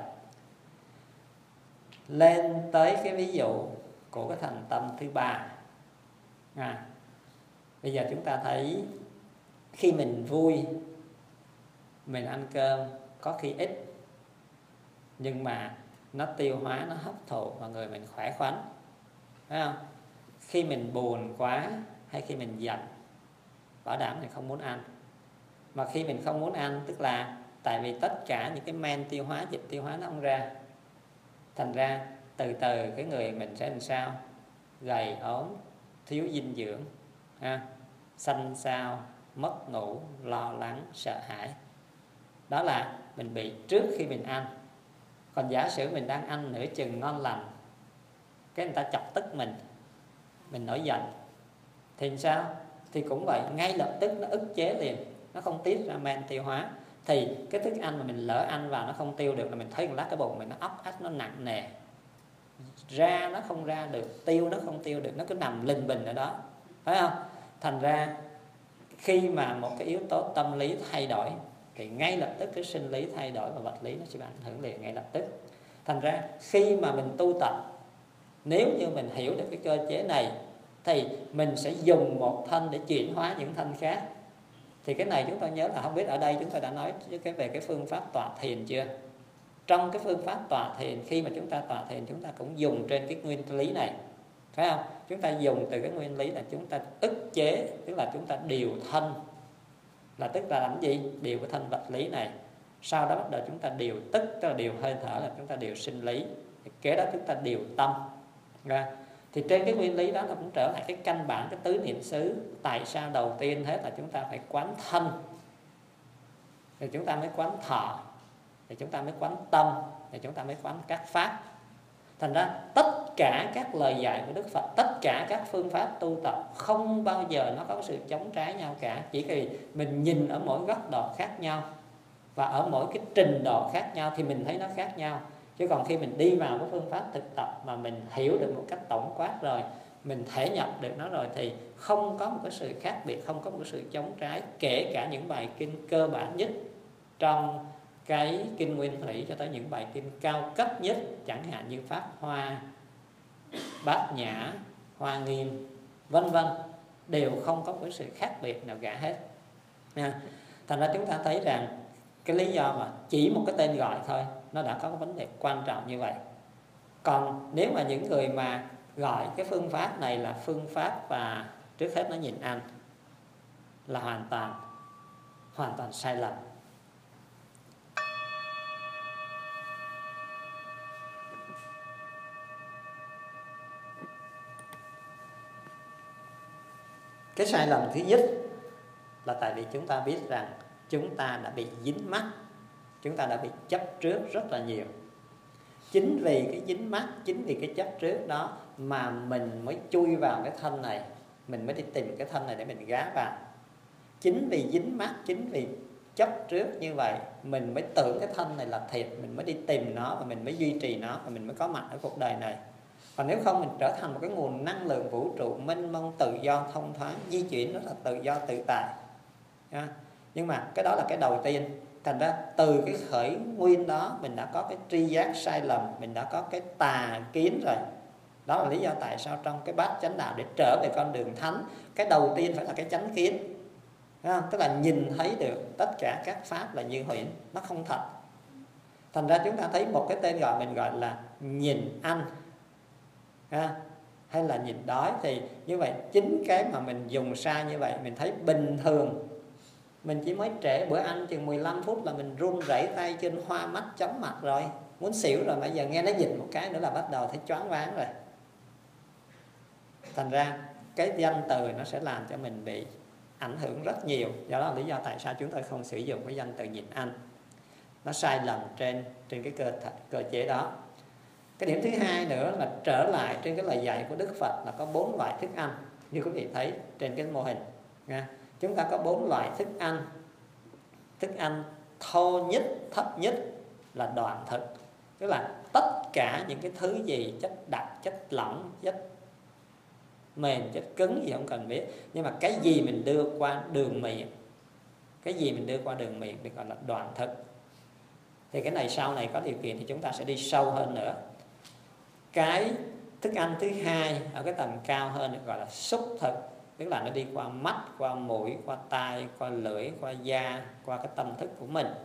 A: Lên tới cái ví dụ của cái thành tâm thứ ba. Bây giờ chúng ta thấy khi mình vui, mình ăn cơm có khi ít, nhưng mà nó tiêu hóa, nó hấp thụ và người mình khỏe khoắn, phải không? Khi mình buồn quá hay khi mình giận, bảo đảm mình không muốn ăn. Mà khi mình không muốn ăn, tức là tại vì tất cả những cái men tiêu hóa, dịch tiêu hóa nó không ra. Thành ra từ từ cái người mình sẽ làm sao? Gầy ốm, thiếu dinh dưỡng, xanh xao, mất ngủ, lo lắng, sợ hãi. Đó là mình bị trước khi mình ăn. Còn giả sử mình đang ăn nửa chừng ngon lành, cái người ta chọc tức mình nổi giận, thì sao? Thì cũng vậy, ngay lập tức nó ức chế liền, nó không tiết ra men tiêu hóa. Thì cái thức ăn mà mình lỡ ăn vào nó không tiêu được, là mình thấy một lát cái bụng mình nó óc ách, nó nặng nề, ra nó không ra được, tiêu nó không tiêu được, nó cứ nằm lình bình ở đó, phải không? Thành ra khi mà một cái yếu tố tâm lý thay đổi thì ngay lập tức cái sinh lý thay đổi và vật lý nó sẽ bị ảnh hưởng liền ngay lập tức. Thành ra khi mà mình tu tập, nếu như mình hiểu được cái cơ chế này thì mình sẽ dùng một thân để chuyển hóa những thân khác. Thì cái này chúng ta nhớ là, không biết ở đây chúng ta đã nói về cái phương pháp tọa thiền chưa? Trong cái phương pháp tọa thiền, khi mà chúng ta tọa thiền, chúng ta cũng dùng trên cái nguyên lý này, phải không? Chúng ta dùng từ cái nguyên lý là chúng ta ức chế, tức là chúng ta điều thân, là tức là làm gì? Điều cái thân vật lý này. Sau đó bắt đầu chúng ta điều tức, tức là điều hơi thở, là chúng ta điều sinh lý. Kế đó chúng ta điều tâm. Thì trên cái nguyên lý đó nó cũng trở lại cái căn bản, cái tứ niệm xứ. Tại sao đầu tiên hết là chúng ta phải quán thân, thì chúng ta mới quán thọ, thì chúng ta mới quán tâm, thì chúng ta mới quán các pháp. Thành ra tất cả các lời dạy của Đức Phật, tất cả các phương pháp tu tập không bao giờ nó có sự chống trái nhau cả. Chỉ vì mình nhìn ở mỗi góc độ khác nhau và ở mỗi cái trình độ khác nhau thì mình thấy nó khác nhau. Chứ còn khi mình đi vào cái phương pháp thực tập mà mình hiểu được một cách tổng quát rồi, mình thể nhập được nó rồi, thì không có một cái sự khác biệt, không có một cái sự chống trái. Kể cả những bài kinh cơ bản nhất trong cái kinh Nguyên Thủy cho tới những bài kinh cao cấp nhất, chẳng hạn như Pháp Hoa, Bát Nhã, Hoa Nghiêm, vân vân, đều không có cái sự khác biệt nào cả hết. Thành ra chúng ta thấy rằng cái lý do mà chỉ một cái tên gọi thôi nó đã có cái vấn đề quan trọng như vậy. Còn nếu mà những người mà gọi cái phương pháp này là phương pháp và trước hết nó nhìn ăn, là hoàn toàn sai lầm. Cái sai lầm thứ nhất là tại vì chúng ta biết rằng chúng ta đã bị dính mắc, chúng ta đã bị chấp trước rất là nhiều. Chính vì cái dính mắc, chính vì cái chấp trước đó mà mình mới chui vào cái thân này, mình mới đi tìm cái thân này để mình gá vào. chính vì dính mắc, chính vì chấp trước như vậy mình mới tưởng cái thân này là thiệt, mình mới đi tìm nó và mình mới duy trì nó và mình mới có mặt ở cuộc đời này. Còn nếu không, mình trở thành một cái nguồn năng lượng vũ trụ mênh mông, tự do, thông thoáng, di chuyển rất là tự do tự tại. Nhưng mà cái đó là cái đầu tiên. Thành ra từ cái khởi nguyên đó mình đã có cái tri giác sai lầm, mình đã có cái tà kiến rồi. Đó là lý do tại sao trong cái bát chánh đạo để trở về con đường thánh, cái đầu tiên phải là cái chánh kiến. Tức là nhìn thấy được tất cả các pháp là như huyễn, nó không thật. Thành ra chúng ta thấy một cái tên gọi mình gọi là nhìn ăn hay là nhìn đói. Thì như vậy chính cái mà mình dùng sai như vậy, mình thấy bình thường mình chỉ mới trễ bữa ăn chừng 15 phút là mình run rẩy, tay chân hoa mắt chóng mặt rồi, muốn xỉu rồi, bây giờ nghe nó dịch một cái nữa là bắt đầu thấy choáng váng rồi. Thành ra cái danh từ nó sẽ làm cho mình bị ảnh hưởng rất nhiều. Do đó là lý do tại sao chúng tôi không sử dụng cái danh từ nhịn ăn. Nó sai lầm trên cái cơ chế đó. Cái điểm thứ hai nữa là trở lại trên cái lời dạy của Đức Phật là có 4 loại thức ăn. Như quý vị thấy trên cái mô hình nha. Chúng ta có 4 loại thức ăn. Thức ăn thô nhất, thấp nhất là đoạn thực. Tức là tất cả những cái thứ gì chất đặc, chất lỏng, chất mềm, chất cứng gì không cần biết, nhưng mà cái gì mình đưa qua đường miệng, cái gì mình đưa qua đường miệng thì gọi là đoạn thực. Thì cái này sau này có điều kiện thì chúng ta sẽ đi sâu hơn nữa. Cái thức ăn thứ hai ở cái tầng cao hơn được gọi là xúc thực. Tức là nó đi qua mắt, qua mũi, qua tai, qua lưỡi, qua da, qua cái tâm thức của mình.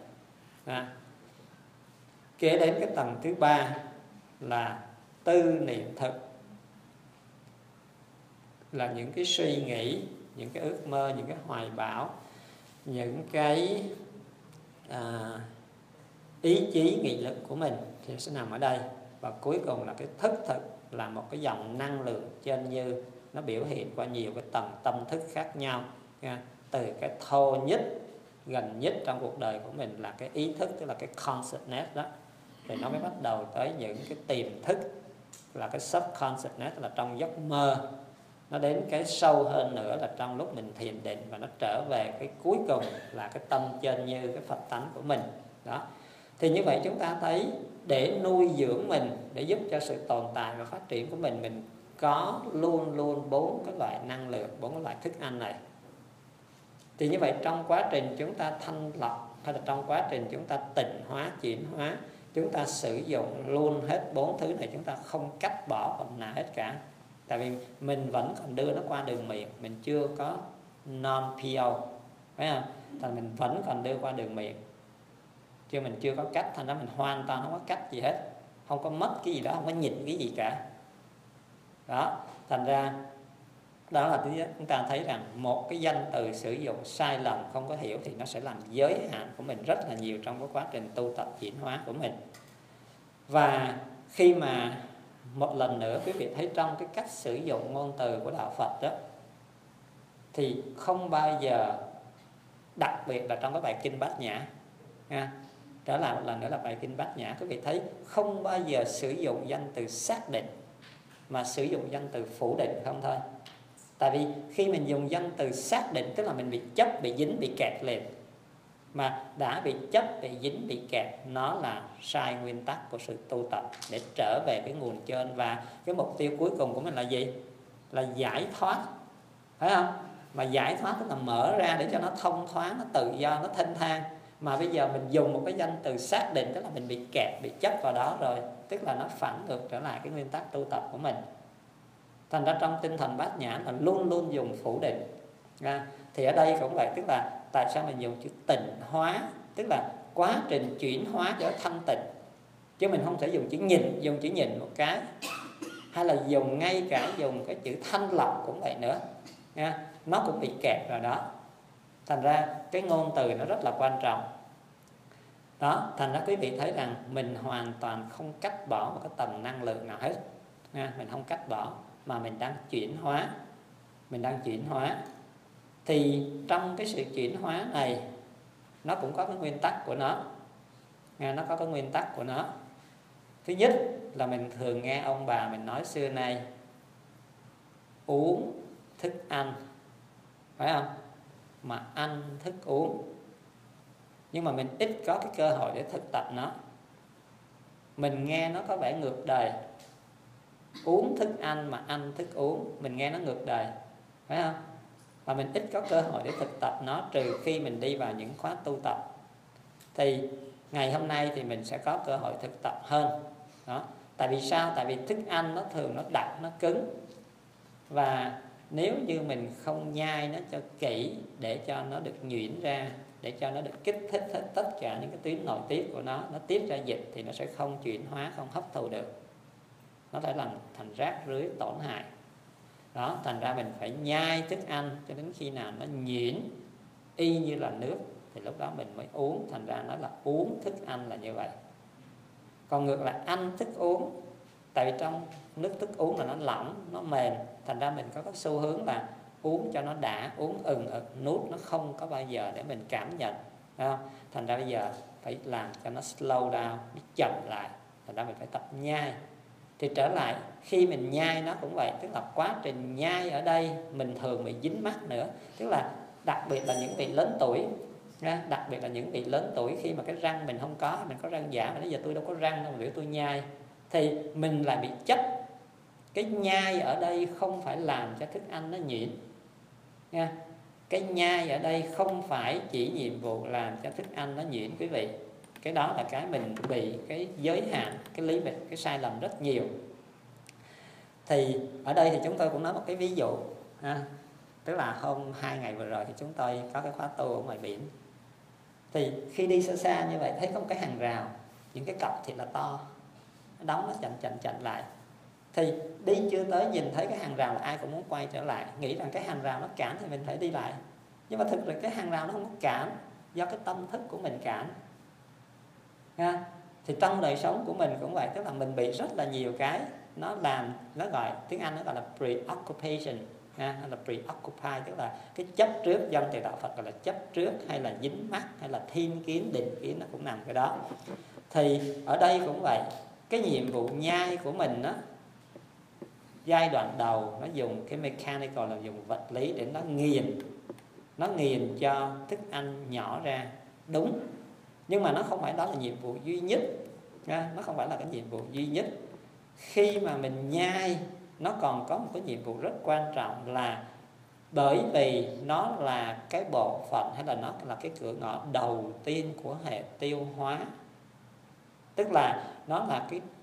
A: Kế đến cái tầng thứ ba là tư niệm thực. Là những cái suy nghĩ, những cái ước mơ, những cái hoài bão, những cái ý chí, nghị lực của mình thì sẽ nằm ở đây. Và cuối cùng là cái thức thực, là một cái dòng năng lượng trên như nó biểu hiện qua nhiều cái tầng tâm thức khác nhau. Từ cái thô nhất, gần nhất trong cuộc đời của mình là cái ý thức, tức là cái consciousness đó. Thì nó mới bắt đầu tới những cái tiềm thức, là cái subconsciousness, là trong giấc mơ. Nó đến cái sâu hơn nữa là trong lúc mình thiền định, và nó trở về cái cuối cùng là cái tâm chân như, cái Phật tánh của mình đó. Thì như vậy chúng ta thấy để nuôi dưỡng mình, để giúp cho sự tồn tại và phát triển của mình có luôn luôn 4 cái loại năng lượng, 4 cái loại thức ăn này. Thì như vậy trong quá trình chúng ta thanh lọc, hay là trong quá trình chúng ta tịnh hóa, chuyển hóa, chúng ta sử dụng luôn hết 4 thứ này, chúng ta không cắt bỏ phần nào hết cả. Tại vì mình vẫn còn đưa nó qua đường miệng, mình chưa có non-PO, phải không? Thành mình vẫn còn đưa qua đường miệng, chứ mình chưa có cách. Thành ra mình hoàn toàn không có cách gì hết, không có mất cái gì đó, không có nhịn cái gì cả đó. Thành ra đó là thứ nhất, chúng ta thấy rằng một cái danh từ sử dụng sai lầm, không có hiểu thì nó sẽ làm giới hạn của mình rất là nhiều trong cái quá trình tu tập chuyển hóa của mình. Và khi mà một lần nữa quý vị thấy trong cái cách sử dụng ngôn từ của Đạo Phật đó, thì không bao giờ, đặc biệt là trong cái bài Kinh Bát Nhã nha, trở lại một lần nữa là bài Kinh Bát Nhã, quý vị thấy không bao giờ sử dụng danh từ xác định, mà sử dụng danh từ phủ định không thôi. Tại vì khi mình dùng danh từ xác định, tức là mình bị chấp, bị dính, bị kẹt liền. Mà đã bị chấp, bị dính, bị kẹt, nó là sai nguyên tắc của sự tu tập để trở về cái nguồn trên. Và cái mục tiêu cuối cùng của mình là gì? Là giải thoát, phải không? Mà giải thoát tức là mở ra để cho nó thông thoáng, nó tự do, nó thênh thang. Mà bây giờ mình dùng một cái danh từ xác định, tức là mình bị kẹt, bị chấp vào đó rồi, tức là nó phản ngược trở lại cái nguyên tắc tu tập của mình. Thành ra trong tinh thần Bát Nhã là luôn luôn dùng phủ định. Thì ở đây cũng vậy, tức là tại sao mình dùng chữ tịnh hóa, tức là quá trình chuyển hóa trở thanh tịnh, chứ mình không thể dùng chữ nhìn. Dùng chữ nhìn một cái, hay là dùng ngay cả dùng cái chữ thanh lọc cũng vậy nữa, nó cũng bị kẹt rồi đó. Thành ra cái ngôn từ nó rất là quan trọng đó. Thành ra quý vị thấy rằng mình hoàn toàn không cắt bỏ một cái tầng năng lượng nào hết, mình không cắt bỏ, mà mình đang chuyển hóa. Mình đang chuyển hóa. Thì trong cái sự chuyển hóa này, nó cũng có cái nguyên tắc của nó. Nó có cái nguyên tắc của nó. Thứ nhất là mình thường nghe ông bà mình nói xưa nay, uống thức ăn, phải không? mà ăn thức uống, nhưng mà mình ít có cái cơ hội để thực tập nó. Mình nghe nó có vẻ ngược đời, uống thức ăn mà ăn thức uống, mình nghe nó ngược đời, phải không? Và mình ít có cơ hội để thực tập nó, trừ khi mình đi vào những khóa tu tập. Thì ngày hôm nay thì mình sẽ có cơ hội thực tập hơn đó. Tại vì sao? Tại vì thức ăn nó thường nó đặc, nó cứng, và nếu như mình không nhai nó cho kỹ để cho nó được nhuyễn ra, để cho nó được kích thích hết tất cả những cái tuyến nội tiết của nó tiết ra dịch, thì nó sẽ không chuyển hóa, không hấp thụ được, nó sẽ làm thành rác rưới, tổn hại đó. Thành ra mình phải nhai thức ăn cho đến khi nào nó nhuyễn y như là nước thì lúc đó mình mới uống. Thành ra nó là uống thức ăn là như vậy. Còn ngược lại ăn thức uống, tại vì trong nước thức uống là nó lỏng, nó mềm, thành ra mình có cái xu hướng là uống cho nó đã, uống nuốt nó không có bao giờ để mình cảm nhận, phải không? Thành ra bây giờ phải làm cho nó slow down, nó chậm lại. Thành ra mình phải tập nhai. Thì trở lại khi mình nhai nó cũng vậy, tức là quá trình nhai ở đây mình thường bị dính mắc nữa. Tức là đặc biệt là những vị lớn tuổi, đặc biệt là những vị lớn tuổi, khi mà cái răng mình không có, mình có răng giả mà bây giờ tôi đâu có răng đâu mà biểu tôi nhai, thì mình lại bị chấp. Cái nhai ở đây không phải làm cho thức ăn nó nhuyễn nha. Cái nhai ở đây không phải chỉ nhiệm vụ làm cho thức ăn nó nhuyễn quý vị. Cái đó là cái mình bị cái giới hạn, cái lý lịch, cái sai lầm rất nhiều. Thì ở đây thì chúng tôi cũng nói một cái ví dụ ha. Tức là hôm 2 ngày vừa rồi thì chúng tôi có cái khóa tu ở ngoài biển. Thì khi đi xa xa như vậy thấy có một cái hàng rào, những cái cọc thiệt là to, nó đóng nó chặn lại. Thì đi chưa tới nhìn thấy cái hàng rào là ai cũng muốn quay trở lại, nghĩ rằng cái hàng rào nó cản thì mình phải đi lại. Nhưng mà thực ra cái hàng rào nó không có cản, do cái tâm thức của mình cản ha. Thì trong đời sống của mình cũng vậy, tức là mình bị rất là nhiều cái nó làm, nó gọi tiếng Anh nó gọi là preoccupation ha, hay là preoccupy, tức là cái chấp trước. Dân từ đạo Phật gọi là chấp trước, hay là dính mắc, hay là thiên kiến, định kiến, nó cũng nằm cái đó. Thì ở đây cũng vậy, cái nhiệm vụ nhai của mình đó, giai đoạn đầu nó dùng cái mechanical, là dùng vật lý để nó nghiền cho thức ăn nhỏ ra, đúng. Nhưng mà nó không phải đó là nhiệm vụ duy nhất, nó không phải là cái nhiệm vụ duy nhất. Khi mà mình nhai, nó còn có một cái nhiệm vụ rất quan trọng, là bởi vì nó là cái bộ phận, hay là nó là cái cửa ngõ đầu tiên của hệ tiêu hóa. Tức là nó là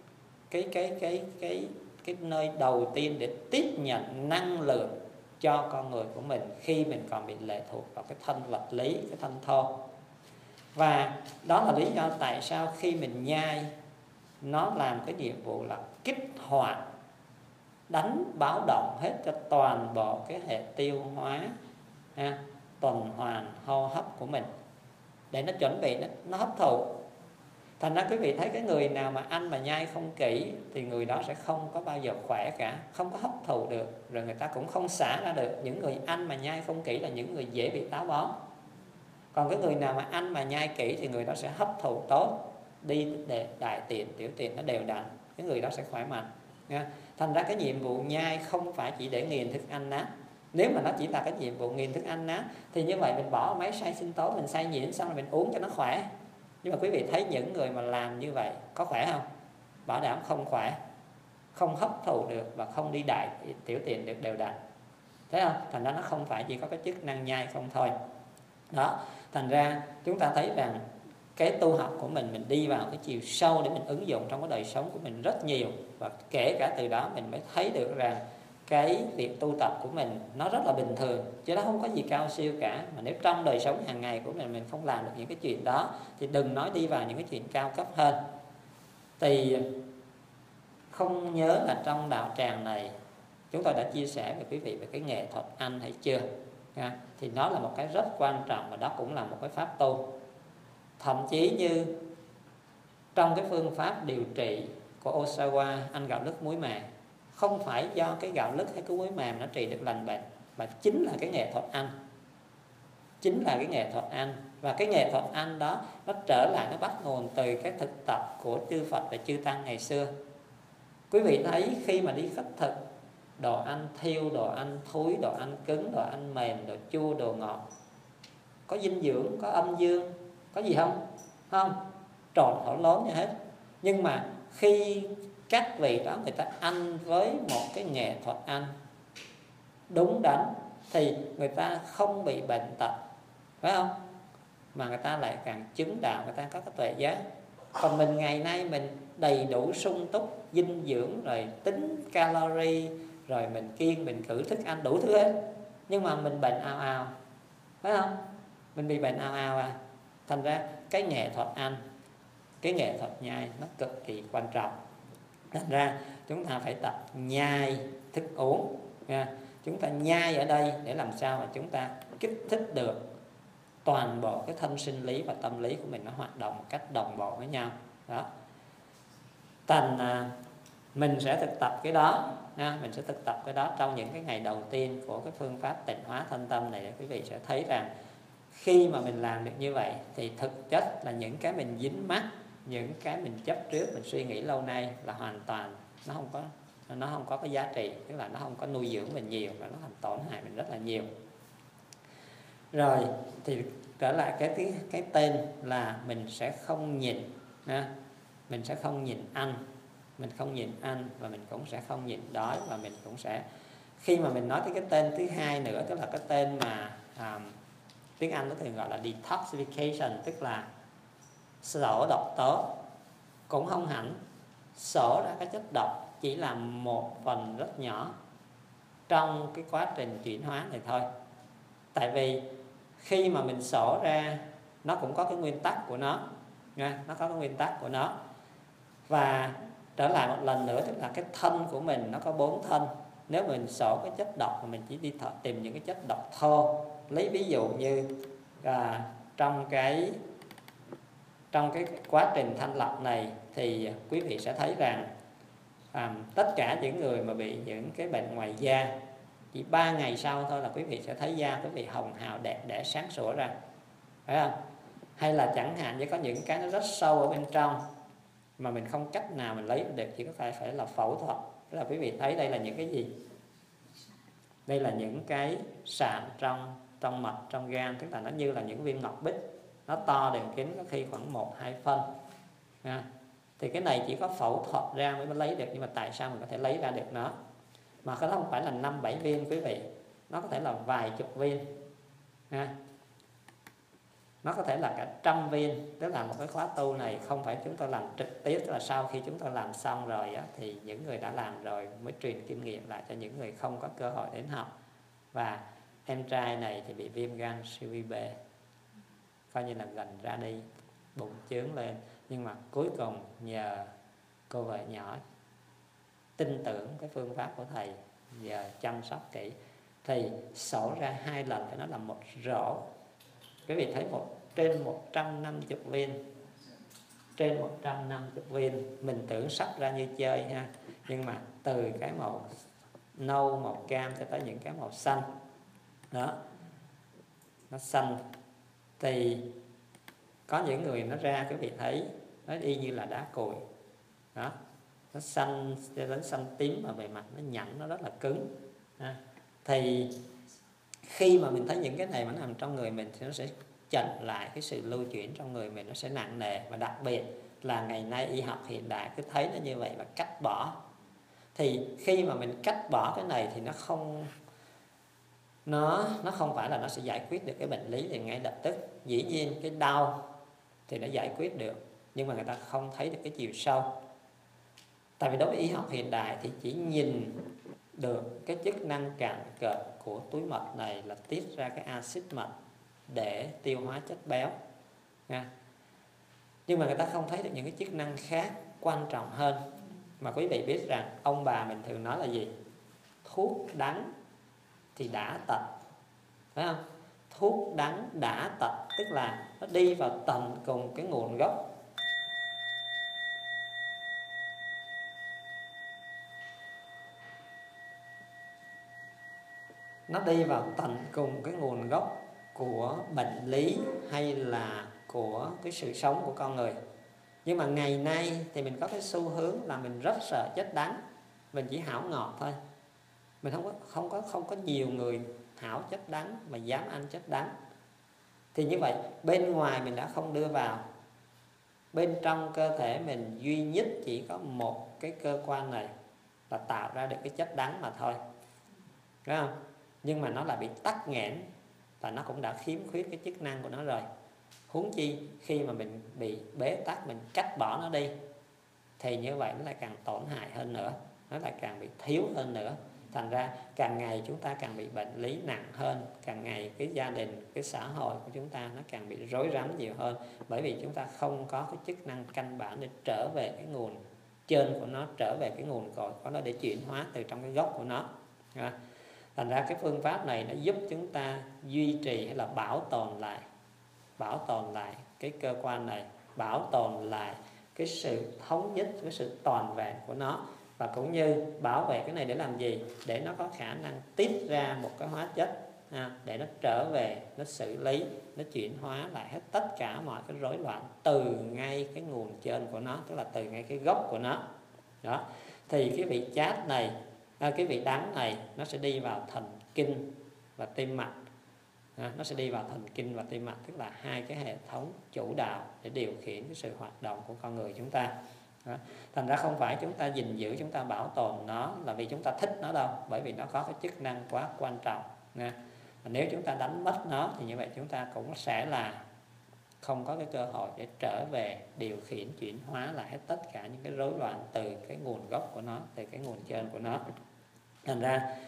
A: cái nơi đầu tiên để tiếp nhận năng lượng cho con người của mình, khi mình còn bị lệ thuộc vào cái thân vật lý, cái thân thô. Và đó là lý do tại sao khi mình nhai, nó làm cái nhiệm vụ là kích hoạt, đánh báo động hết cho toàn bộ cái hệ tiêu hóa, tuần hoàn hô hấp của mình, để nó chuẩn bị nó hấp thụ. Thành ra quý vị thấy cái người nào mà ăn mà nhai không kỹ thì người đó sẽ không có bao giờ khỏe cả, không có hấp thụ được, rồi người ta cũng không xả ra được. Những người ăn mà nhai không kỹ là những người dễ bị táo bón. Còn cái người nào mà ăn mà nhai kỹ thì người đó sẽ hấp thụ tốt, đi để đại tiện, tiểu tiện nó đều đặn, cái người đó sẽ khỏe mạnh nha. Thành ra cái nhiệm vụ nhai không phải chỉ để nghiền thức ăn nát. Nếu mà nó chỉ là cái nhiệm vụ nghiền thức ăn nát thì như vậy mình bỏ máy xay sinh tố, mình xay nhuyễn xong rồi mình uống cho nó khỏe. Nhưng mà quý vị thấy những người mà làm như vậy có khỏe không? Bảo đảm không khỏe, không hấp thụ được và không đi đại tiểu tiện được đều đặn. Thấy không? Thành ra nó không phải chỉ có cái chức năng nhai không thôi. Đó, thành ra chúng ta thấy rằng cái tu học của mình đi vào cái chiều sâu để mình ứng dụng trong cái đời sống của mình rất nhiều. Và kể cả từ đó mình mới thấy được rằng cái việc tu tập của mình nó rất là bình thường, chứ nó không có gì cao siêu cả. Mà nếu trong đời sống hàng ngày của mình không làm được những cái chuyện đó thì đừng nói đi vào những cái chuyện cao cấp hơn. Thì không nhớ là trong đạo tràng này chúng tôi đã chia sẻ với quý vị về cái nghệ thuật ăn hay chưa. Thì nó là một cái rất quan trọng, và đó cũng là một cái pháp tu. Thậm chí như trong cái phương pháp điều trị của Osawa, ăn gạo lứt muối màng, không phải do cái gạo lứt hay cái muối màng nó trị được lành bệnh, mà chính là cái nghệ thuật ăn. Chính là cái nghệ thuật ăn. Và cái nghệ thuật ăn đó nó trở lại, nó bắt nguồn từ cái thực tập của chư Phật và chư Tăng ngày xưa. Quý vị thấy khi mà đi khất thực, đồ ăn thiêu, đồ ăn thối, đồ ăn cứng, đồ ăn mềm, đồ chua, đồ ngọt, có dinh dưỡng, có âm dương, có gì không? Không, tròn thổ lốn như hết. Nhưng mà khi các vị đó người ta ăn với một cái nghệ thuật ăn đúng đắn thì người ta không bị bệnh tật, phải không? Mà người ta lại càng chứng đạo, người ta có cái tuệ giác. Còn mình ngày nay mình đầy đủ sung túc dinh dưỡng, rồi tính calorie, rồi mình kiêng, mình khử thức ăn đủ thứ hết, nhưng mà mình bệnh ào ào, phải không? Mình bị bệnh ào ào à. Thành ra cái nghệ thuật ăn, cái nghệ thuật nhai nó cực kỳ quan trọng. Thành ra chúng ta phải tập nhai thức uống nha. Chúng ta nhai ở đây để làm sao mà chúng ta kích thích được toàn bộ cái thân sinh lý và tâm lý của mình nó hoạt động một cách đồng bộ với nhau đó. Thành mình sẽ thực tập cái đó nha. Mình sẽ thực tập cái đó trong những cái ngày đầu tiên của cái phương pháp tịnh hóa thân tâm này, để quý vị sẽ thấy rằng khi mà mình làm được như vậy thì thực chất là những cái mình dính mắc, những cái mình chấp trước, mình suy nghĩ lâu nay là hoàn toàn nó không có cái giá trị, tức là nó không có nuôi dưỡng mình nhiều và nó làm tổn hại mình rất là nhiều. Rồi thì trở lại cái tên là mình sẽ không nhịn nha. Mình sẽ không nhịn ăn, mình không nhịn ăn và mình cũng sẽ không nhịn đói, và mình cũng sẽ, khi mà mình nói tới cái tên thứ hai nữa, tức là cái tên mà tiếng Anh nó thường gọi là detoxification, tức là sổ độc tố, cũng không hẳn sổ ra cái chất độc, chỉ là một phần rất nhỏ trong cái quá trình chuyển hóa này thôi. Tại vì khi mà mình sổ ra, nó cũng có cái nguyên tắc của nó nha, nó có cái nguyên tắc của nó. Và trở lại một lần nữa, tức là cái thân của mình nó có 4 thân. Nếu mình sổ cái chất độc mà mình chỉ đi tìm những cái chất độc thô, lấy ví dụ như trong cái quá trình thanh lọc này thì quý vị sẽ thấy rằng tất cả những người mà bị những cái bệnh ngoài da, chỉ 3 ngày sau thôi là quý vị sẽ thấy da quý vị hồng hào đẹp đẽ sáng sủa ra, phải không? Hay là chẳng hạn như có những cái nó rất sâu ở bên trong mà mình không cách nào mình lấy được, chỉ có phải là phẫu thuật. Tức là quý vị thấy đây là những cái gì? Đây là những cái sạm trong mật, trong gan, tức là nó như là những viên ngọc bích, nó to đường kính có khi khoảng 1-2 phân nha. Thì cái này chỉ có phẫu thuật ra mới lấy được, nhưng mà tại sao mình có thể lấy ra được nó? Mà cái đó không phải là 5-7 viên quý vị, nó có thể là vài chục viên nha. Nó có thể là cả 100 viên. Tức là một cái khóa tu này không phải chúng tôi làm trực tiếp, tức là sau khi chúng tôi làm xong rồi á, thì những người đã làm rồi mới truyền kinh nghiệm lại cho những người không có cơ hội đến học. Và em trai này thì bị viêm gan siêu vi B, coi như là gần ra đi, bụng chướng lên. Nhưng mà cuối cùng nhờ cô vợ nhỏ tin tưởng cái phương pháp của thầy, giờ chăm sóc kỹ, thì sổ ra 2 lần thì nó là một rổ. Quý vị thấy trên 150 viên, trên 150 viên. Mình tưởng sắp ra như chơi ha, nhưng mà từ cái màu nâu, màu cam cho tới những cái màu xanh đó, nó xanh. Thì có những người nó ra quý vị thấy nó y như là đá cuội đó, nó xanh cho đến xanh tím, mà bề mặt nó nhẵn, nó rất là cứng ha. Thì khi mà mình thấy những cái này mà nó nằm trong người mình thì nó sẽ chặn lại cái sự lưu chuyển trong người mình, nó sẽ nặng nề. Và đặc biệt là ngày nay y học hiện đại cứ thấy nó như vậy và cắt bỏ. Thì khi mà mình cắt bỏ cái này thì nó không phải là nó sẽ giải quyết được cái bệnh lý thì ngay lập tức. Dĩ nhiên cái đau thì nó giải quyết được, nhưng mà người ta không thấy được cái chiều sâu. Tại vì đối với y học hiện đại thì chỉ nhìn được cái chức năng cạn kiệt của túi mật này là tiết ra cái axit mật để tiêu hóa chất béo nha. Nhưng mà người ta không thấy được những cái chức năng khác quan trọng hơn. Mà quý vị biết rằng ông bà mình thường nói là gì? Thuốc đắng thì đã tật, phải không? Thuốc đắng đã tật, tức là nó đi vào tận cùng cái nguồn gốc. Nó đi vào tận cùng cái nguồn gốc của bệnh lý hay là của cái sự sống của con người. Nhưng mà ngày nay thì mình có cái xu hướng là mình rất sợ chất đắng, mình chỉ hảo ngọt thôi. Mình không có nhiều người hảo chất đắng mà dám ăn chất đắng. Thì như vậy bên ngoài mình đã không đưa vào, bên trong cơ thể mình duy nhất chỉ có một cái cơ quan này là tạo ra được cái chất đắng mà thôi, đúng không? Nhưng mà nó lại bị tắc nghẽn và nó cũng đã khiếm khuyết cái chức năng của nó rồi. Huống chi khi mà mình bị bế tắc, mình cắt bỏ nó đi thì như vậy nó lại càng tổn hại hơn nữa, nó lại càng bị thiếu hơn nữa. Thành ra càng ngày chúng ta càng bị bệnh lý nặng hơn, càng ngày cái gia đình, cái xã hội của chúng ta nó càng bị rối rắm nhiều hơn, bởi vì chúng ta không có cái chức năng căn bản để trở về cái nguồn trên của nó, trở về cái nguồn cội của nó để chuyển hóa từ trong cái gốc của nó. Thành ra cái phương pháp này nó giúp chúng ta duy trì hay là bảo tồn lại cái cơ quan này, bảo tồn lại cái sự thống nhất, cái sự toàn vẹn của nó. Và cũng như bảo vệ cái này để làm gì? Để nó có khả năng tiết ra một cái hóa chất để nó trở về, nó xử lý, nó chuyển hóa lại hết tất cả mọi cái rối loạn từ ngay cái nguồn trên của nó, tức là từ ngay cái gốc của nó. Đó. Thì cái vị chát này, cái vị đắng này nó sẽ đi vào thần kinh và tim mạch. Nó sẽ đi vào thần kinh và tim mạch, tức là hai cái hệ thống chủ đạo để điều khiển cái sự hoạt động của con người chúng ta. Thành ra không phải chúng ta gìn giữ, chúng ta bảo tồn nó là vì chúng ta thích nó đâu, bởi vì nó có cái chức năng quá quan trọng. Và nếu chúng ta đánh mất nó thì như vậy chúng ta cũng sẽ là không có cái cơ hội để trở về điều khiển, chuyển hóa lại hết tất cả những cái rối loạn từ cái nguồn gốc của nó, từ cái nguồn trên của nó. Thành ra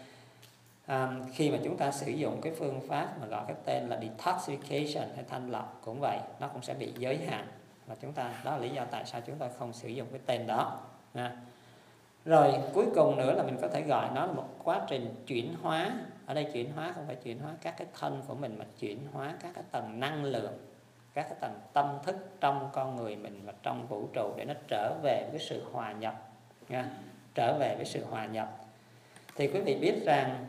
A: khi mà chúng ta sử dụng cái phương pháp mà gọi cái tên là detoxification hay thanh lọc cũng vậy, nó cũng sẽ bị giới hạn. Và chúng ta, đó là lý do tại sao chúng ta không sử dụng cái tên đó. Rồi cuối cùng nữa là mình có thể gọi nó là một quá trình chuyển hóa. Ở đây chuyển hóa không phải chuyển hóa các cái thân của mình, mà chuyển hóa các cái tầng năng lượng, các cái tầng tâm thức trong con người mình và trong vũ trụ để nó trở về với sự hòa nhập. Trở về với sự hòa nhập. Thì quý vị biết rằng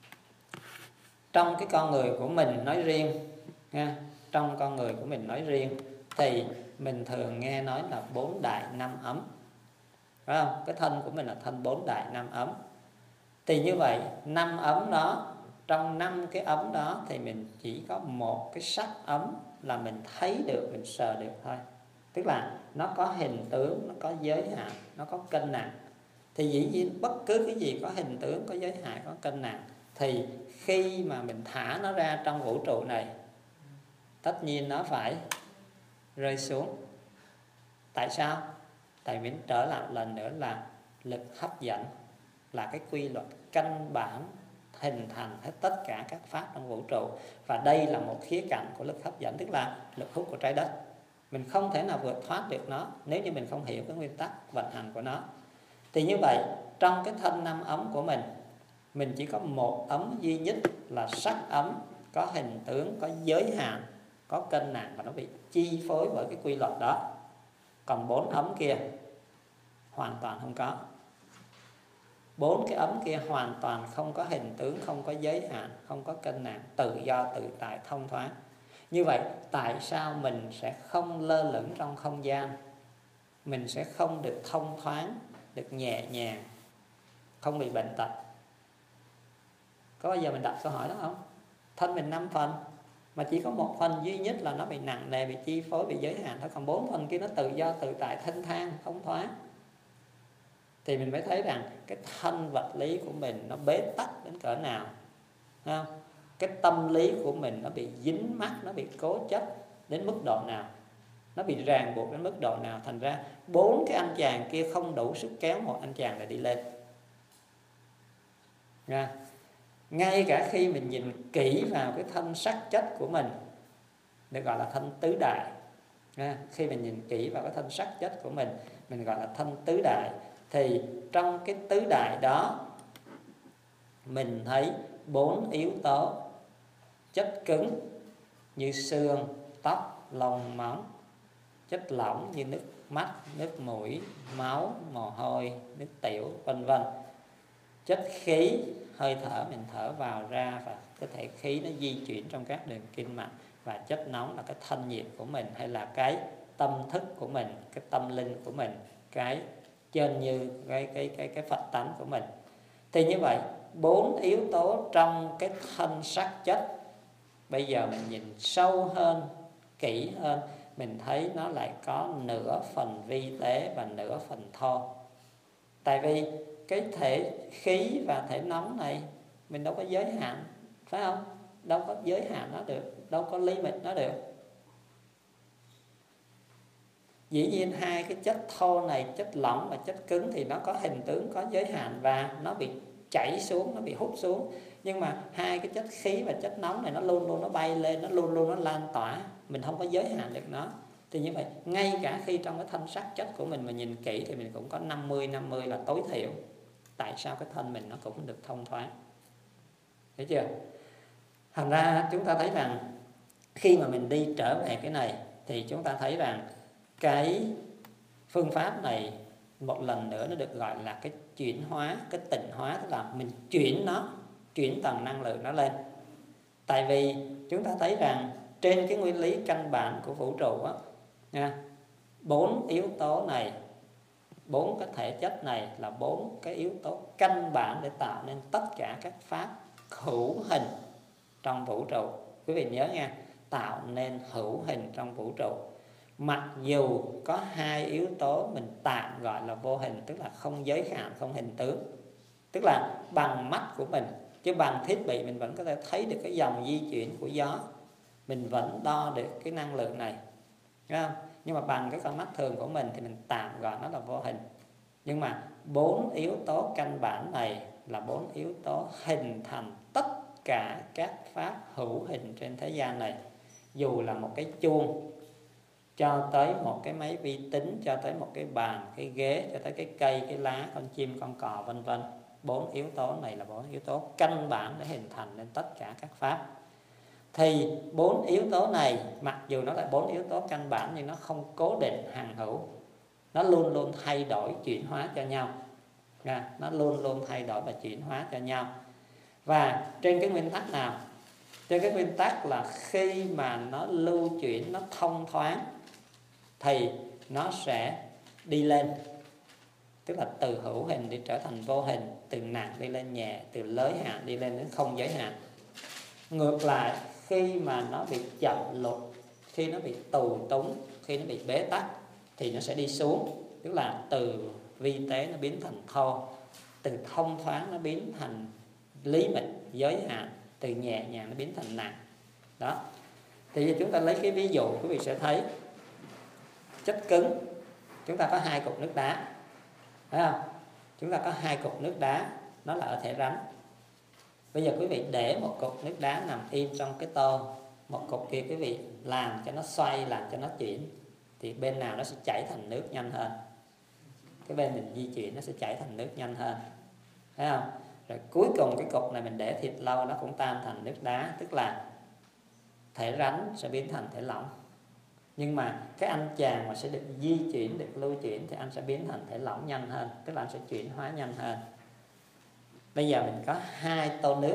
A: trong cái con người của mình nói riêng, trong con người của mình nói riêng thì mình thường nghe nói là 4 đại 5 ấm, phải không? Cái thân của mình là thân 4 đại 5 ấm. Thì như vậy 5 ấm đó, trong 5 cái ấm đó thì mình chỉ có một cái sắc ấm là mình thấy được, mình sờ được thôi. Tức là nó có hình tướng, nó có giới hạn, nó có cân nặng. Thì dĩ nhiên bất cứ cái gì có hình tướng, có giới hạn, có cân nặng thì khi mà mình thả nó ra trong vũ trụ này, tất nhiên nó phải rơi xuống. Tại sao? Tại vì trở lại một lần nữa là lực hấp dẫn là cái quy luật căn bản hình thành hết tất cả các pháp trong vũ trụ. Và đây là một khía cạnh của lực hấp dẫn, tức là lực hút của trái đất. Mình không thể nào vượt thoát được nó nếu như mình không hiểu cái nguyên tắc vận hành của nó. Thì như vậy trong cái thân 5 ấm của mình chỉ có một ấm duy nhất là sắc ấm, có hình tướng, có giới hạn, có cân nặng và nó bị chi phối bởi cái quy luật đó. Còn 4 ấm kia hoàn toàn không có. 4 cái ấm kia hoàn toàn không có hình tướng, không có giới hạn, không có cân nặng, tự do, tự tại, thông thoáng. Như vậy tại sao mình sẽ không lơ lửng trong không gian? Mình sẽ không được thông thoáng, được nhẹ nhàng, không bị bệnh tật? Có bao giờ mình đặt câu hỏi đó không? Thân mình 5 phần mà chỉ có một phần duy nhất là nó bị nặng nề, bị chi phối, bị giới hạn thôi. Còn 4 phần kia nó tự do, tự tại, thanh thang, thông thoáng. Thì mình mới thấy rằng cái thân vật lý của mình nó bế tắc đến cỡ nào, không? Cái tâm lý của mình nó bị dính mắc, nó bị cố chấp đến mức độ nào, nó bị ràng buộc đến mức độ nào. Thành ra 4 cái anh chàng kia không đủ sức kéo một anh chàng để đi lên. Ngay cả khi mình nhìn kỹ vào cái thân sắc chất của mình, được gọi là thân tứ đại. Khi mình nhìn kỹ vào cái thân sắc chất của mình gọi là thân tứ đại. Thì trong cái tứ đại đó mình thấy 4 yếu tố chất cứng như xương, tóc, lông, móng, chất lỏng như nước mắt, nước mũi, máu, mồ hôi, nước tiểu, vân vân. Chất khí, hơi thở mình thở vào ra và cái thể khí nó di chuyển trong các đường kinh mạch. Và chất nóng là cái thân nhiệt của mình, hay là cái tâm thức của mình, cái tâm linh của mình, cái trên như cái Phật tánh của mình. Thì như vậy 4 yếu tố trong cái thân sắc chất bây giờ mình nhìn sâu hơn, kỹ hơn, mình thấy nó lại có nửa phần vi tế và nửa phần thô. Tại vì cái thể khí và thể nóng này mình đâu có giới hạn, phải không? Đâu có giới hạn nó được, đâu có limit nó được. Dĩ nhiên hai cái chất thô này, chất lỏng và chất cứng thì nó có hình tướng, có giới hạn và nó bị chảy xuống, nó bị hút xuống. Nhưng mà hai cái chất khí và chất nóng này nó luôn luôn nó bay lên, nó luôn luôn nó lan tỏa, mình không có giới hạn được nó. Thì như vậy, ngay cả khi trong cái thân sắc chất của mình mà nhìn kỹ thì mình cũng có 50-50 là tối thiểu. Tại sao cái thân mình nó cũng được thông thoáng? Thấy chưa? Thành ra chúng ta thấy rằng khi mà mình đi trở về cái này thì chúng ta thấy rằng cái phương pháp này một lần nữa nó được gọi là cái chuyển hóa, cái tịnh hóa, tức là mình chuyển nó, chuyển tầng năng lượng nó lên. Tại vì chúng ta thấy rằng trên cái nguyên lý căn bản của vũ trụ á nha, 4 yếu tố này, 4 cái thể chất này là 4 cái yếu tố căn bản để tạo nên tất cả các pháp hữu hình trong vũ trụ. Quý vị nhớ nha, tạo nên hữu hình trong vũ trụ. Mặc dù có hai yếu tố mình tạm gọi là vô hình, tức là không giới hạn, không hình tướng, tức là bằng mắt của mình, chứ bằng thiết bị mình vẫn có thể thấy được cái dòng di chuyển của gió, mình vẫn đo được cái năng lượng này, thấy không? Nhưng mà bằng cái con mắt thường của mình thì mình tạm gọi nó là vô hình. Nhưng mà 4 yếu tố căn bản này là 4 yếu tố hình thành tất cả các pháp hữu hình trên thế gian này. Dù là một cái chuông, cho tới một cái máy vi tính, cho tới một cái bàn, cái ghế, cho tới cái cây, cái lá, con chim, con cò, vân vân. 4 yếu tố này là 4 yếu tố căn bản để hình thành nên tất cả các pháp. Thì 4 yếu tố này, mặc dù nó là 4 yếu tố căn bản nhưng nó không cố định hằng hữu, nó luôn luôn thay đổi, chuyển hóa cho nhau. Nó luôn luôn thay đổi và chuyển hóa cho nhau. Và trên cái nguyên tắc nào? Trên cái nguyên tắc là khi mà nó lưu chuyển, nó thông thoáng thì nó sẽ đi lên, tức là từ hữu hình đi trở thành vô hình, từ nặng đi lên nhẹ, từ giới hạn đi lên đến không giới hạn. Ngược lại, khi mà nó bị chậm lụt, khi nó bị tù túng, khi nó bị bế tắc thì nó sẽ đi xuống, tức là từ vi tế nó biến thành thô, từ thông thoáng nó biến thành lý mịch, giới hạn, từ nhẹ nhàng nó biến thành nặng. Đó. Thì chúng ta lấy cái ví dụ, quý vị sẽ thấy chất cứng, chúng ta có 2 cục nước đá, thấy không? Chúng ta có 2 cục nước đá, nó là ở thể rắn. Bây giờ quý vị để một cục nước đá nằm im trong cái tô, một cục kia quý vị làm cho nó xoay, làm cho nó chuyển, thì bên nào nó sẽ chảy thành nước nhanh hơn? Cái bên mình di chuyển nó sẽ chảy thành nước nhanh hơn, thấy không? Rồi cuối cùng cái cục này mình để thiệt lâu nó cũng tan thành nước đá, tức là thể rắn sẽ biến thành thể lỏng. Nhưng mà cái anh chàng mà sẽ được di chuyển, được lưu chuyển thì anh sẽ biến thành thể lỏng nhanh hơn, tức là anh sẽ chuyển hóa nhanh hơn. Bây giờ mình có 2 tô nước,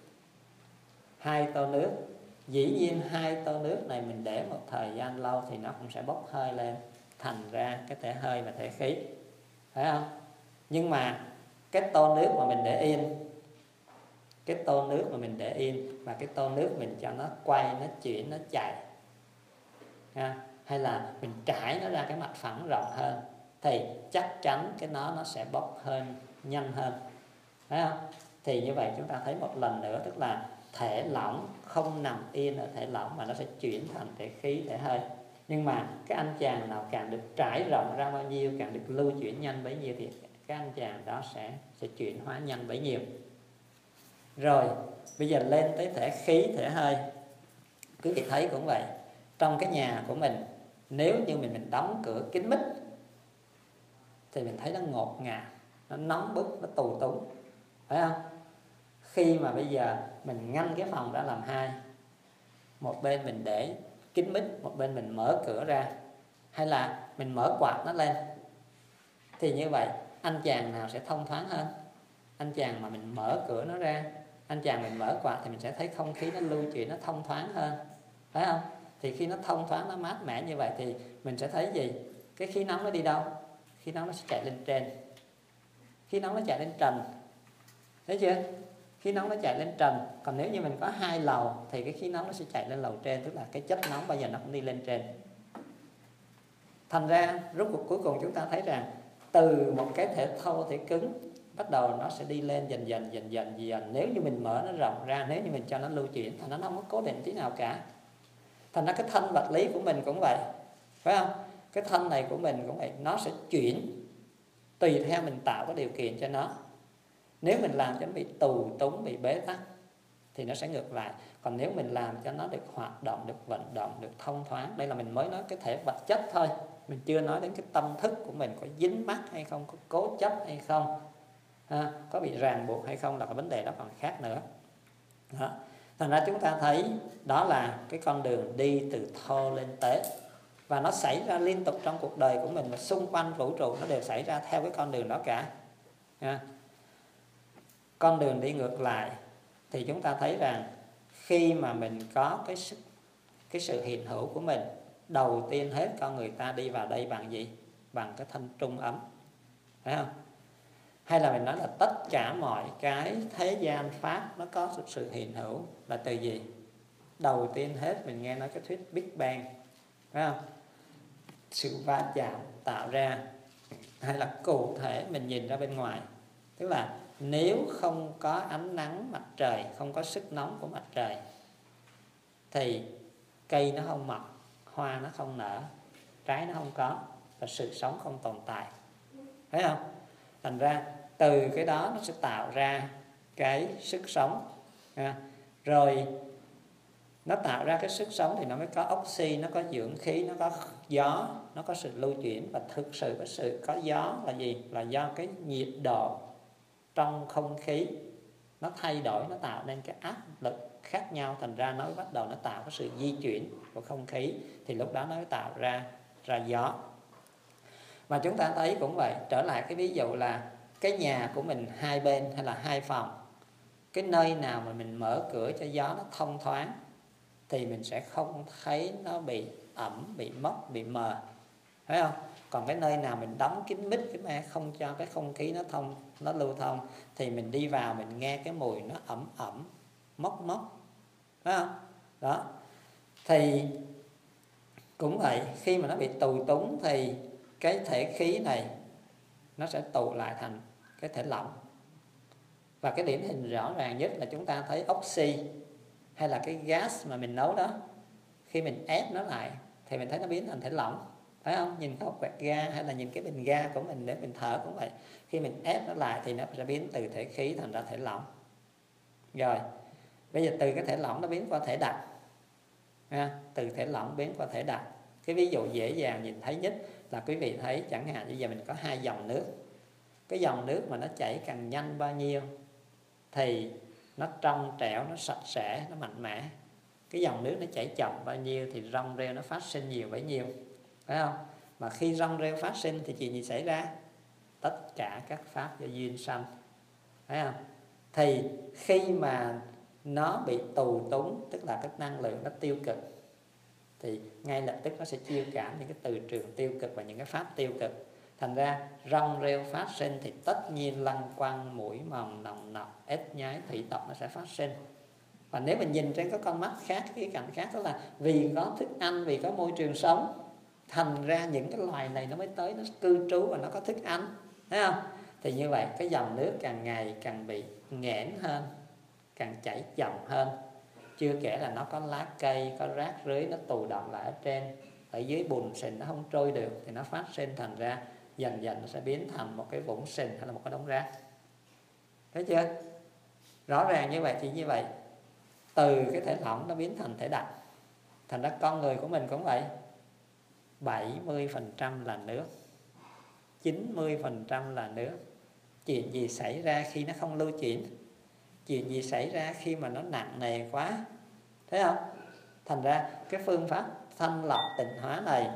A: 2 tô nước. Dĩ nhiên 2 tô nước này mình để một thời gian lâu thì nó cũng sẽ bốc hơi lên, thành ra cái thể hơi và thể khí, phải không? Nhưng mà cái tô nước mà mình để yên, cái tô nước mà mình để yên và cái tô nước mình cho nó quay, nó chuyển, nó chạy, hay là mình trải nó ra cái mặt phẳng rộng hơn, thì chắc chắn cái nó sẽ bốc hơi nhanh hơn, phải không? Thì như vậy chúng ta thấy một lần nữa, tức là thể lỏng không nằm yên ở thể lỏng mà nó sẽ chuyển thành thể khí, thể hơi. Nhưng mà cái anh chàng nào càng được trải rộng ra bao nhiêu, càng được lưu chuyển nhanh bấy nhiêu thì cái anh chàng đó sẽ chuyển hóa nhanh bấy nhiêu. Rồi bây giờ lên tới thể khí, thể hơi. Quý vị thấy cũng vậy. Trong cái nhà của mình, nếu như mình đóng cửa kín mít thì mình thấy nó ngột ngạt, nó nóng bức, nó tù túng, phải không? Khi mà bây giờ mình ngăn cái phòng ra làm hai, một bên mình để kín mít, một bên mình mở cửa ra, hay là mình mở quạt nó lên, thì như vậy anh chàng nào sẽ thông thoáng hơn? Anh chàng mà mình mở cửa nó ra, anh chàng mình mở quạt thì mình sẽ thấy không khí nó lưu chuyển, nó thông thoáng hơn, phải không? Thì khi nó thông thoáng, nó mát mẻ như vậy thì mình sẽ thấy gì? Cái khí nóng nó đi đâu? Khí nóng nó sẽ chạy lên trên, khí nóng nó chạy lên trần, thấy chưa? khí nóng nó chạy lên trần. Còn nếu như mình có 2 lầu thì cái khí nóng nó sẽ chạy lên lầu trên, tức là cái chất nóng bao giờ nó cũng đi lên trên. Thành ra rốt cuộc cuối cùng chúng ta thấy rằng từ một cái thể thô, thể cứng, bắt đầu nó sẽ đi lên dần dần. Nếu như mình mở nó rộng ra, nếu như mình cho nó lưu chuyển, thì nó không có cố định tí nào cả. Thành ra cái thân vật lý của mình cũng vậy, phải không? Cái thân này của mình cũng vậy, nó sẽ chuyển tùy theo mình tạo cái điều kiện cho nó. Nếu mình làm cho nó bị tù túng, bị bế tắc thì nó sẽ ngược lại. Còn nếu mình làm cho nó được hoạt động, được vận động, được thông thoáng, đây là mình mới nói cái thể vật chất thôi, mình chưa nói đến cái tâm thức của mình có dính mắc hay không, có cố chấp hay không, có bị ràng buộc hay không, là cái vấn đề đó còn khác nữa. Đó. Thành ra chúng ta thấy đó là cái con đường đi từ thô lên tế, và nó xảy ra liên tục trong cuộc đời của mình, và xung quanh vũ trụ nó đều xảy ra theo cái con đường đó cả. Con đường đi ngược lại thì chúng ta thấy rằng khi mà mình có cái sự hiện hữu của mình, đầu tiên hết con người ta đi vào đây bằng gì? Bằng cái thân trung ấm, phải không? Hay là mình nói là tất cả mọi cái thế gian pháp nó có sự hiện hữu là từ gì? Đầu tiên hết mình nghe nói cái thuyết Big Bang, phải không? Sự va chạm tạo ra, hay là cụ thể mình nhìn ra bên ngoài, tức là nếu không có ánh nắng mặt trời, không có sức nóng của mặt trời thì cây nó không mọc, hoa nó không nở, trái nó không có, và sự sống không tồn tại, thấy không? Thành ra từ cái đó nó sẽ tạo ra cái sức sống. Rồi nó tạo ra cái sức sống thì nó mới có oxy, nó có dưỡng khí, nó có gió, nó có sự lưu chuyển. Và thực sự cái sự có gió là gì? Là do cái nhiệt độ trong không khí nó thay đổi, nó tạo nên cái áp lực khác nhau, thành ra nó bắt đầu nó tạo cái sự di chuyển của không khí, thì lúc đó nó mới tạo ra gió. Mà chúng ta thấy cũng vậy, trở lại cái ví dụ là cái nhà của mình 2 bên hay là 2 phòng, cái nơi nào mà mình mở cửa cho gió nó thông thoáng thì mình sẽ không thấy nó bị ẩm, bị mốc, bị mờ, phải không? Còn cái nơi nào mình đóng kín mít không cho cái không khí nó lưu thông thì mình đi vào mình nghe cái mùi nó ẩm, mốc, phải không? Đó. Thì cũng vậy, khi mà nó bị tù túng thì cái thể khí này nó sẽ tụ lại thành cái thể lỏng. Và cái điển hình rõ ràng nhất là chúng ta thấy oxy hay là cái gas mà mình nấu đó, khi mình ép nó lại thì mình thấy nó biến thành thể lỏng, phải không? Nhìn cái hộp quẹt ga hay là nhìn cái bình ga của mình để mình thở cũng vậy, khi mình ép nó lại thì nó sẽ biến từ thể khí thành ra thể lỏng. Rồi bây giờ từ cái thể lỏng nó biến qua thể đặc, từ thể lỏng biến qua thể đặc. Cái ví dụ dễ dàng nhìn thấy nhất là quý vị thấy chẳng hạn như giờ mình có 2 dòng nước. Cái dòng nước mà nó chảy càng nhanh bao nhiêu thì nó trong trẻo, nó sạch sẽ, nó mạnh mẽ. Cái dòng nước nó chảy chậm bao nhiêu thì rong rêu nó phát sinh nhiều bấy nhiêu, phải không? Mà khi rong rêu phát sinh thì chuyện gì xảy ra? Tất cả các pháp do duyên sanh, phải không? Thì khi mà nó bị tù túng, tức là cái năng lượng nó tiêu cực, thì ngay lập tức nó sẽ chiêu cảm những cái từ trường tiêu cực và những cái pháp tiêu cực. Thành ra rong rêu phát sinh thì tất nhiên lăng quăng, mũi mòn, nồng nọc, ếch nhái, thủy tộc nó sẽ phát sinh. Và nếu mình nhìn trên cái con mắt khác, cái cạnh khác, đó là vì có thức ăn, vì có môi trường sống, thành ra những cái loài này nó mới tới, nó cư trú và nó có thức ăn, thấy không? Thì như vậy cái dòng nước càng ngày càng bị nghẽn hơn, càng chảy chậm hơn. Chưa kể là nó có lá cây, có rác rưới nó tù đọng lại ở trên, ở dưới bùn sình nó không trôi được thì nó phát sinh, thành ra dần dần nó sẽ biến thành một cái vũng sình hay là một cái đống rác. Thấy chưa? Rõ ràng như vậy thì như vậy, từ cái thể lỏng nó biến thành thể đặc. Thành ra con người của mình cũng vậy, 70% là nước, 90% là nước. Chuyện gì xảy ra khi nó không lưu chuyển? Chuyện gì xảy ra khi mà nó nặng nề quá? Thấy không? Thành ra cái phương pháp thanh lọc tịnh hóa này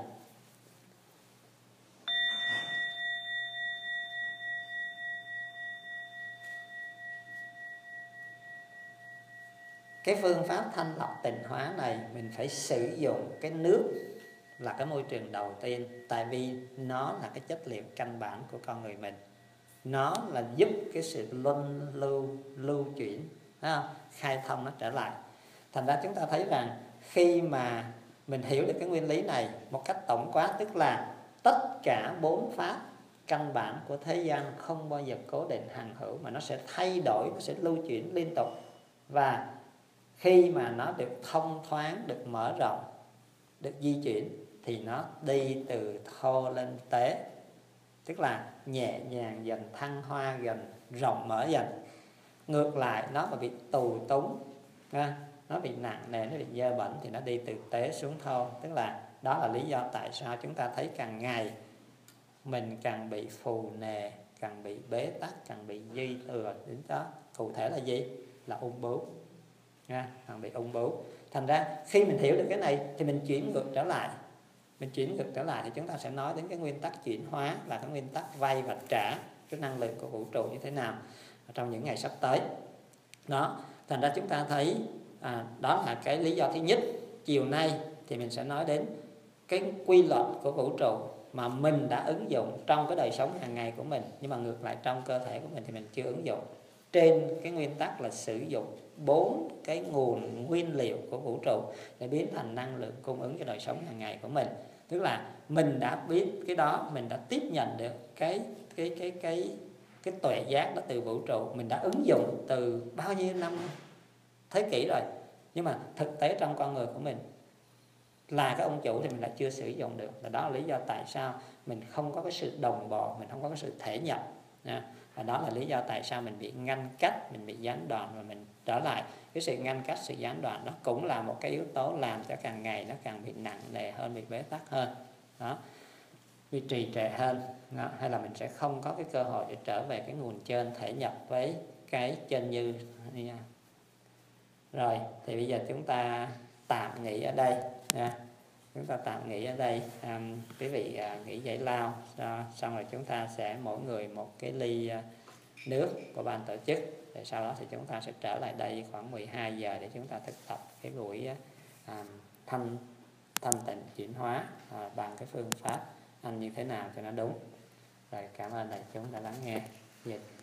A: mình phải sử dụng cái nước là cái môi trường đầu tiên, tại vì nó là cái chất liệu căn bản của con người mình. nó là giúp cái sự luân lưu chuyển, thấy không? Khai thông nó trở lại. Thành ra chúng ta thấy rằng khi mà mình hiểu được cái nguyên lý này một cách tổng quát, tức là tất cả 4 pháp căn bản của thế gian không bao giờ cố định hằng hữu, mà nó sẽ thay đổi, nó sẽ lưu chuyển liên tục. Và khi mà nó được thông thoáng, được mở rộng, được di chuyển, thì nó đi từ thô lên tế, tức là nhẹ nhàng dần, thăng hoa dần, rộng mở dần. Ngược lại, nó mà bị tù túng, nó bị nặng nề, nó bị dơ bẩn, thì nó đi từ tế xuống thô. Tức là đó là lý do tại sao chúng ta thấy càng ngày mình càng bị phù nề, càng bị bế tắc, càng bị dư thừa đến đó. Cụ thể là gì? Là ung bướu, càng bị ung bướu. Thành ra khi mình hiểu được cái này thì mình chuyển ngược trở lại. Mình chuyển ngược trở lại thì chúng ta sẽ nói đến cái nguyên tắc chuyển hóa, là cái nguyên tắc vay và trả, cái năng lượng của vũ trụ như thế nào trong những ngày sắp tới. Đó, thành ra chúng ta thấy đó là cái lý do thứ nhất. Chiều nay thì mình sẽ nói đến cái quy luật của vũ trụ mà mình đã ứng dụng trong cái đời sống hàng ngày của mình, nhưng mà ngược lại trong cơ thể của mình thì mình chưa ứng dụng, trên cái nguyên tắc là sử dụng 4 cái nguồn nguyên liệu của vũ trụ để biến thành năng lượng cung ứng cho đời sống hàng ngày của mình. Tức là mình đã biết cái đó, mình đã tiếp nhận được cái tuệ giác đó từ vũ trụ, mình đã ứng dụng từ bao nhiêu năm, thế kỷ rồi, nhưng mà thực tế trong con người của mình là cái ông chủ thì mình lại chưa sử dụng được. Và đó là lý do tại sao mình không có cái sự đồng bộ, mình không có cái sự thể nhập. Và đó là lý do tại sao mình bị ngăn cách, mình bị gián đoạn, và mình trở lại. Cái sự ngăn cách, sự gián đoạn đó cũng là một cái yếu tố làm cho càng ngày nó càng bị nặng nề hơn, bị bế tắc hơn, đó, bị trì trệ hơn, đó. Hay là mình sẽ không có cái cơ hội để trở về cái nguồn trên, thể nhập với cái trên như. Rồi, thì bây giờ chúng ta tạm nghỉ ở đây nha. Chúng ta tạm nghỉ ở đây. Quý vị nghỉ giải lao, xong rồi chúng ta sẽ mỗi người một cái ly nước của ban tổ chức. Để sau đó thì chúng ta sẽ trở lại đây khoảng 12 giờ để chúng ta thực tập cái buổi thanh tịnh chuyển hóa bằng cái phương pháp ăn như thế nào cho nó đúng. Rồi, cảm ơn đại chúng đã lắng nghe. Dịch.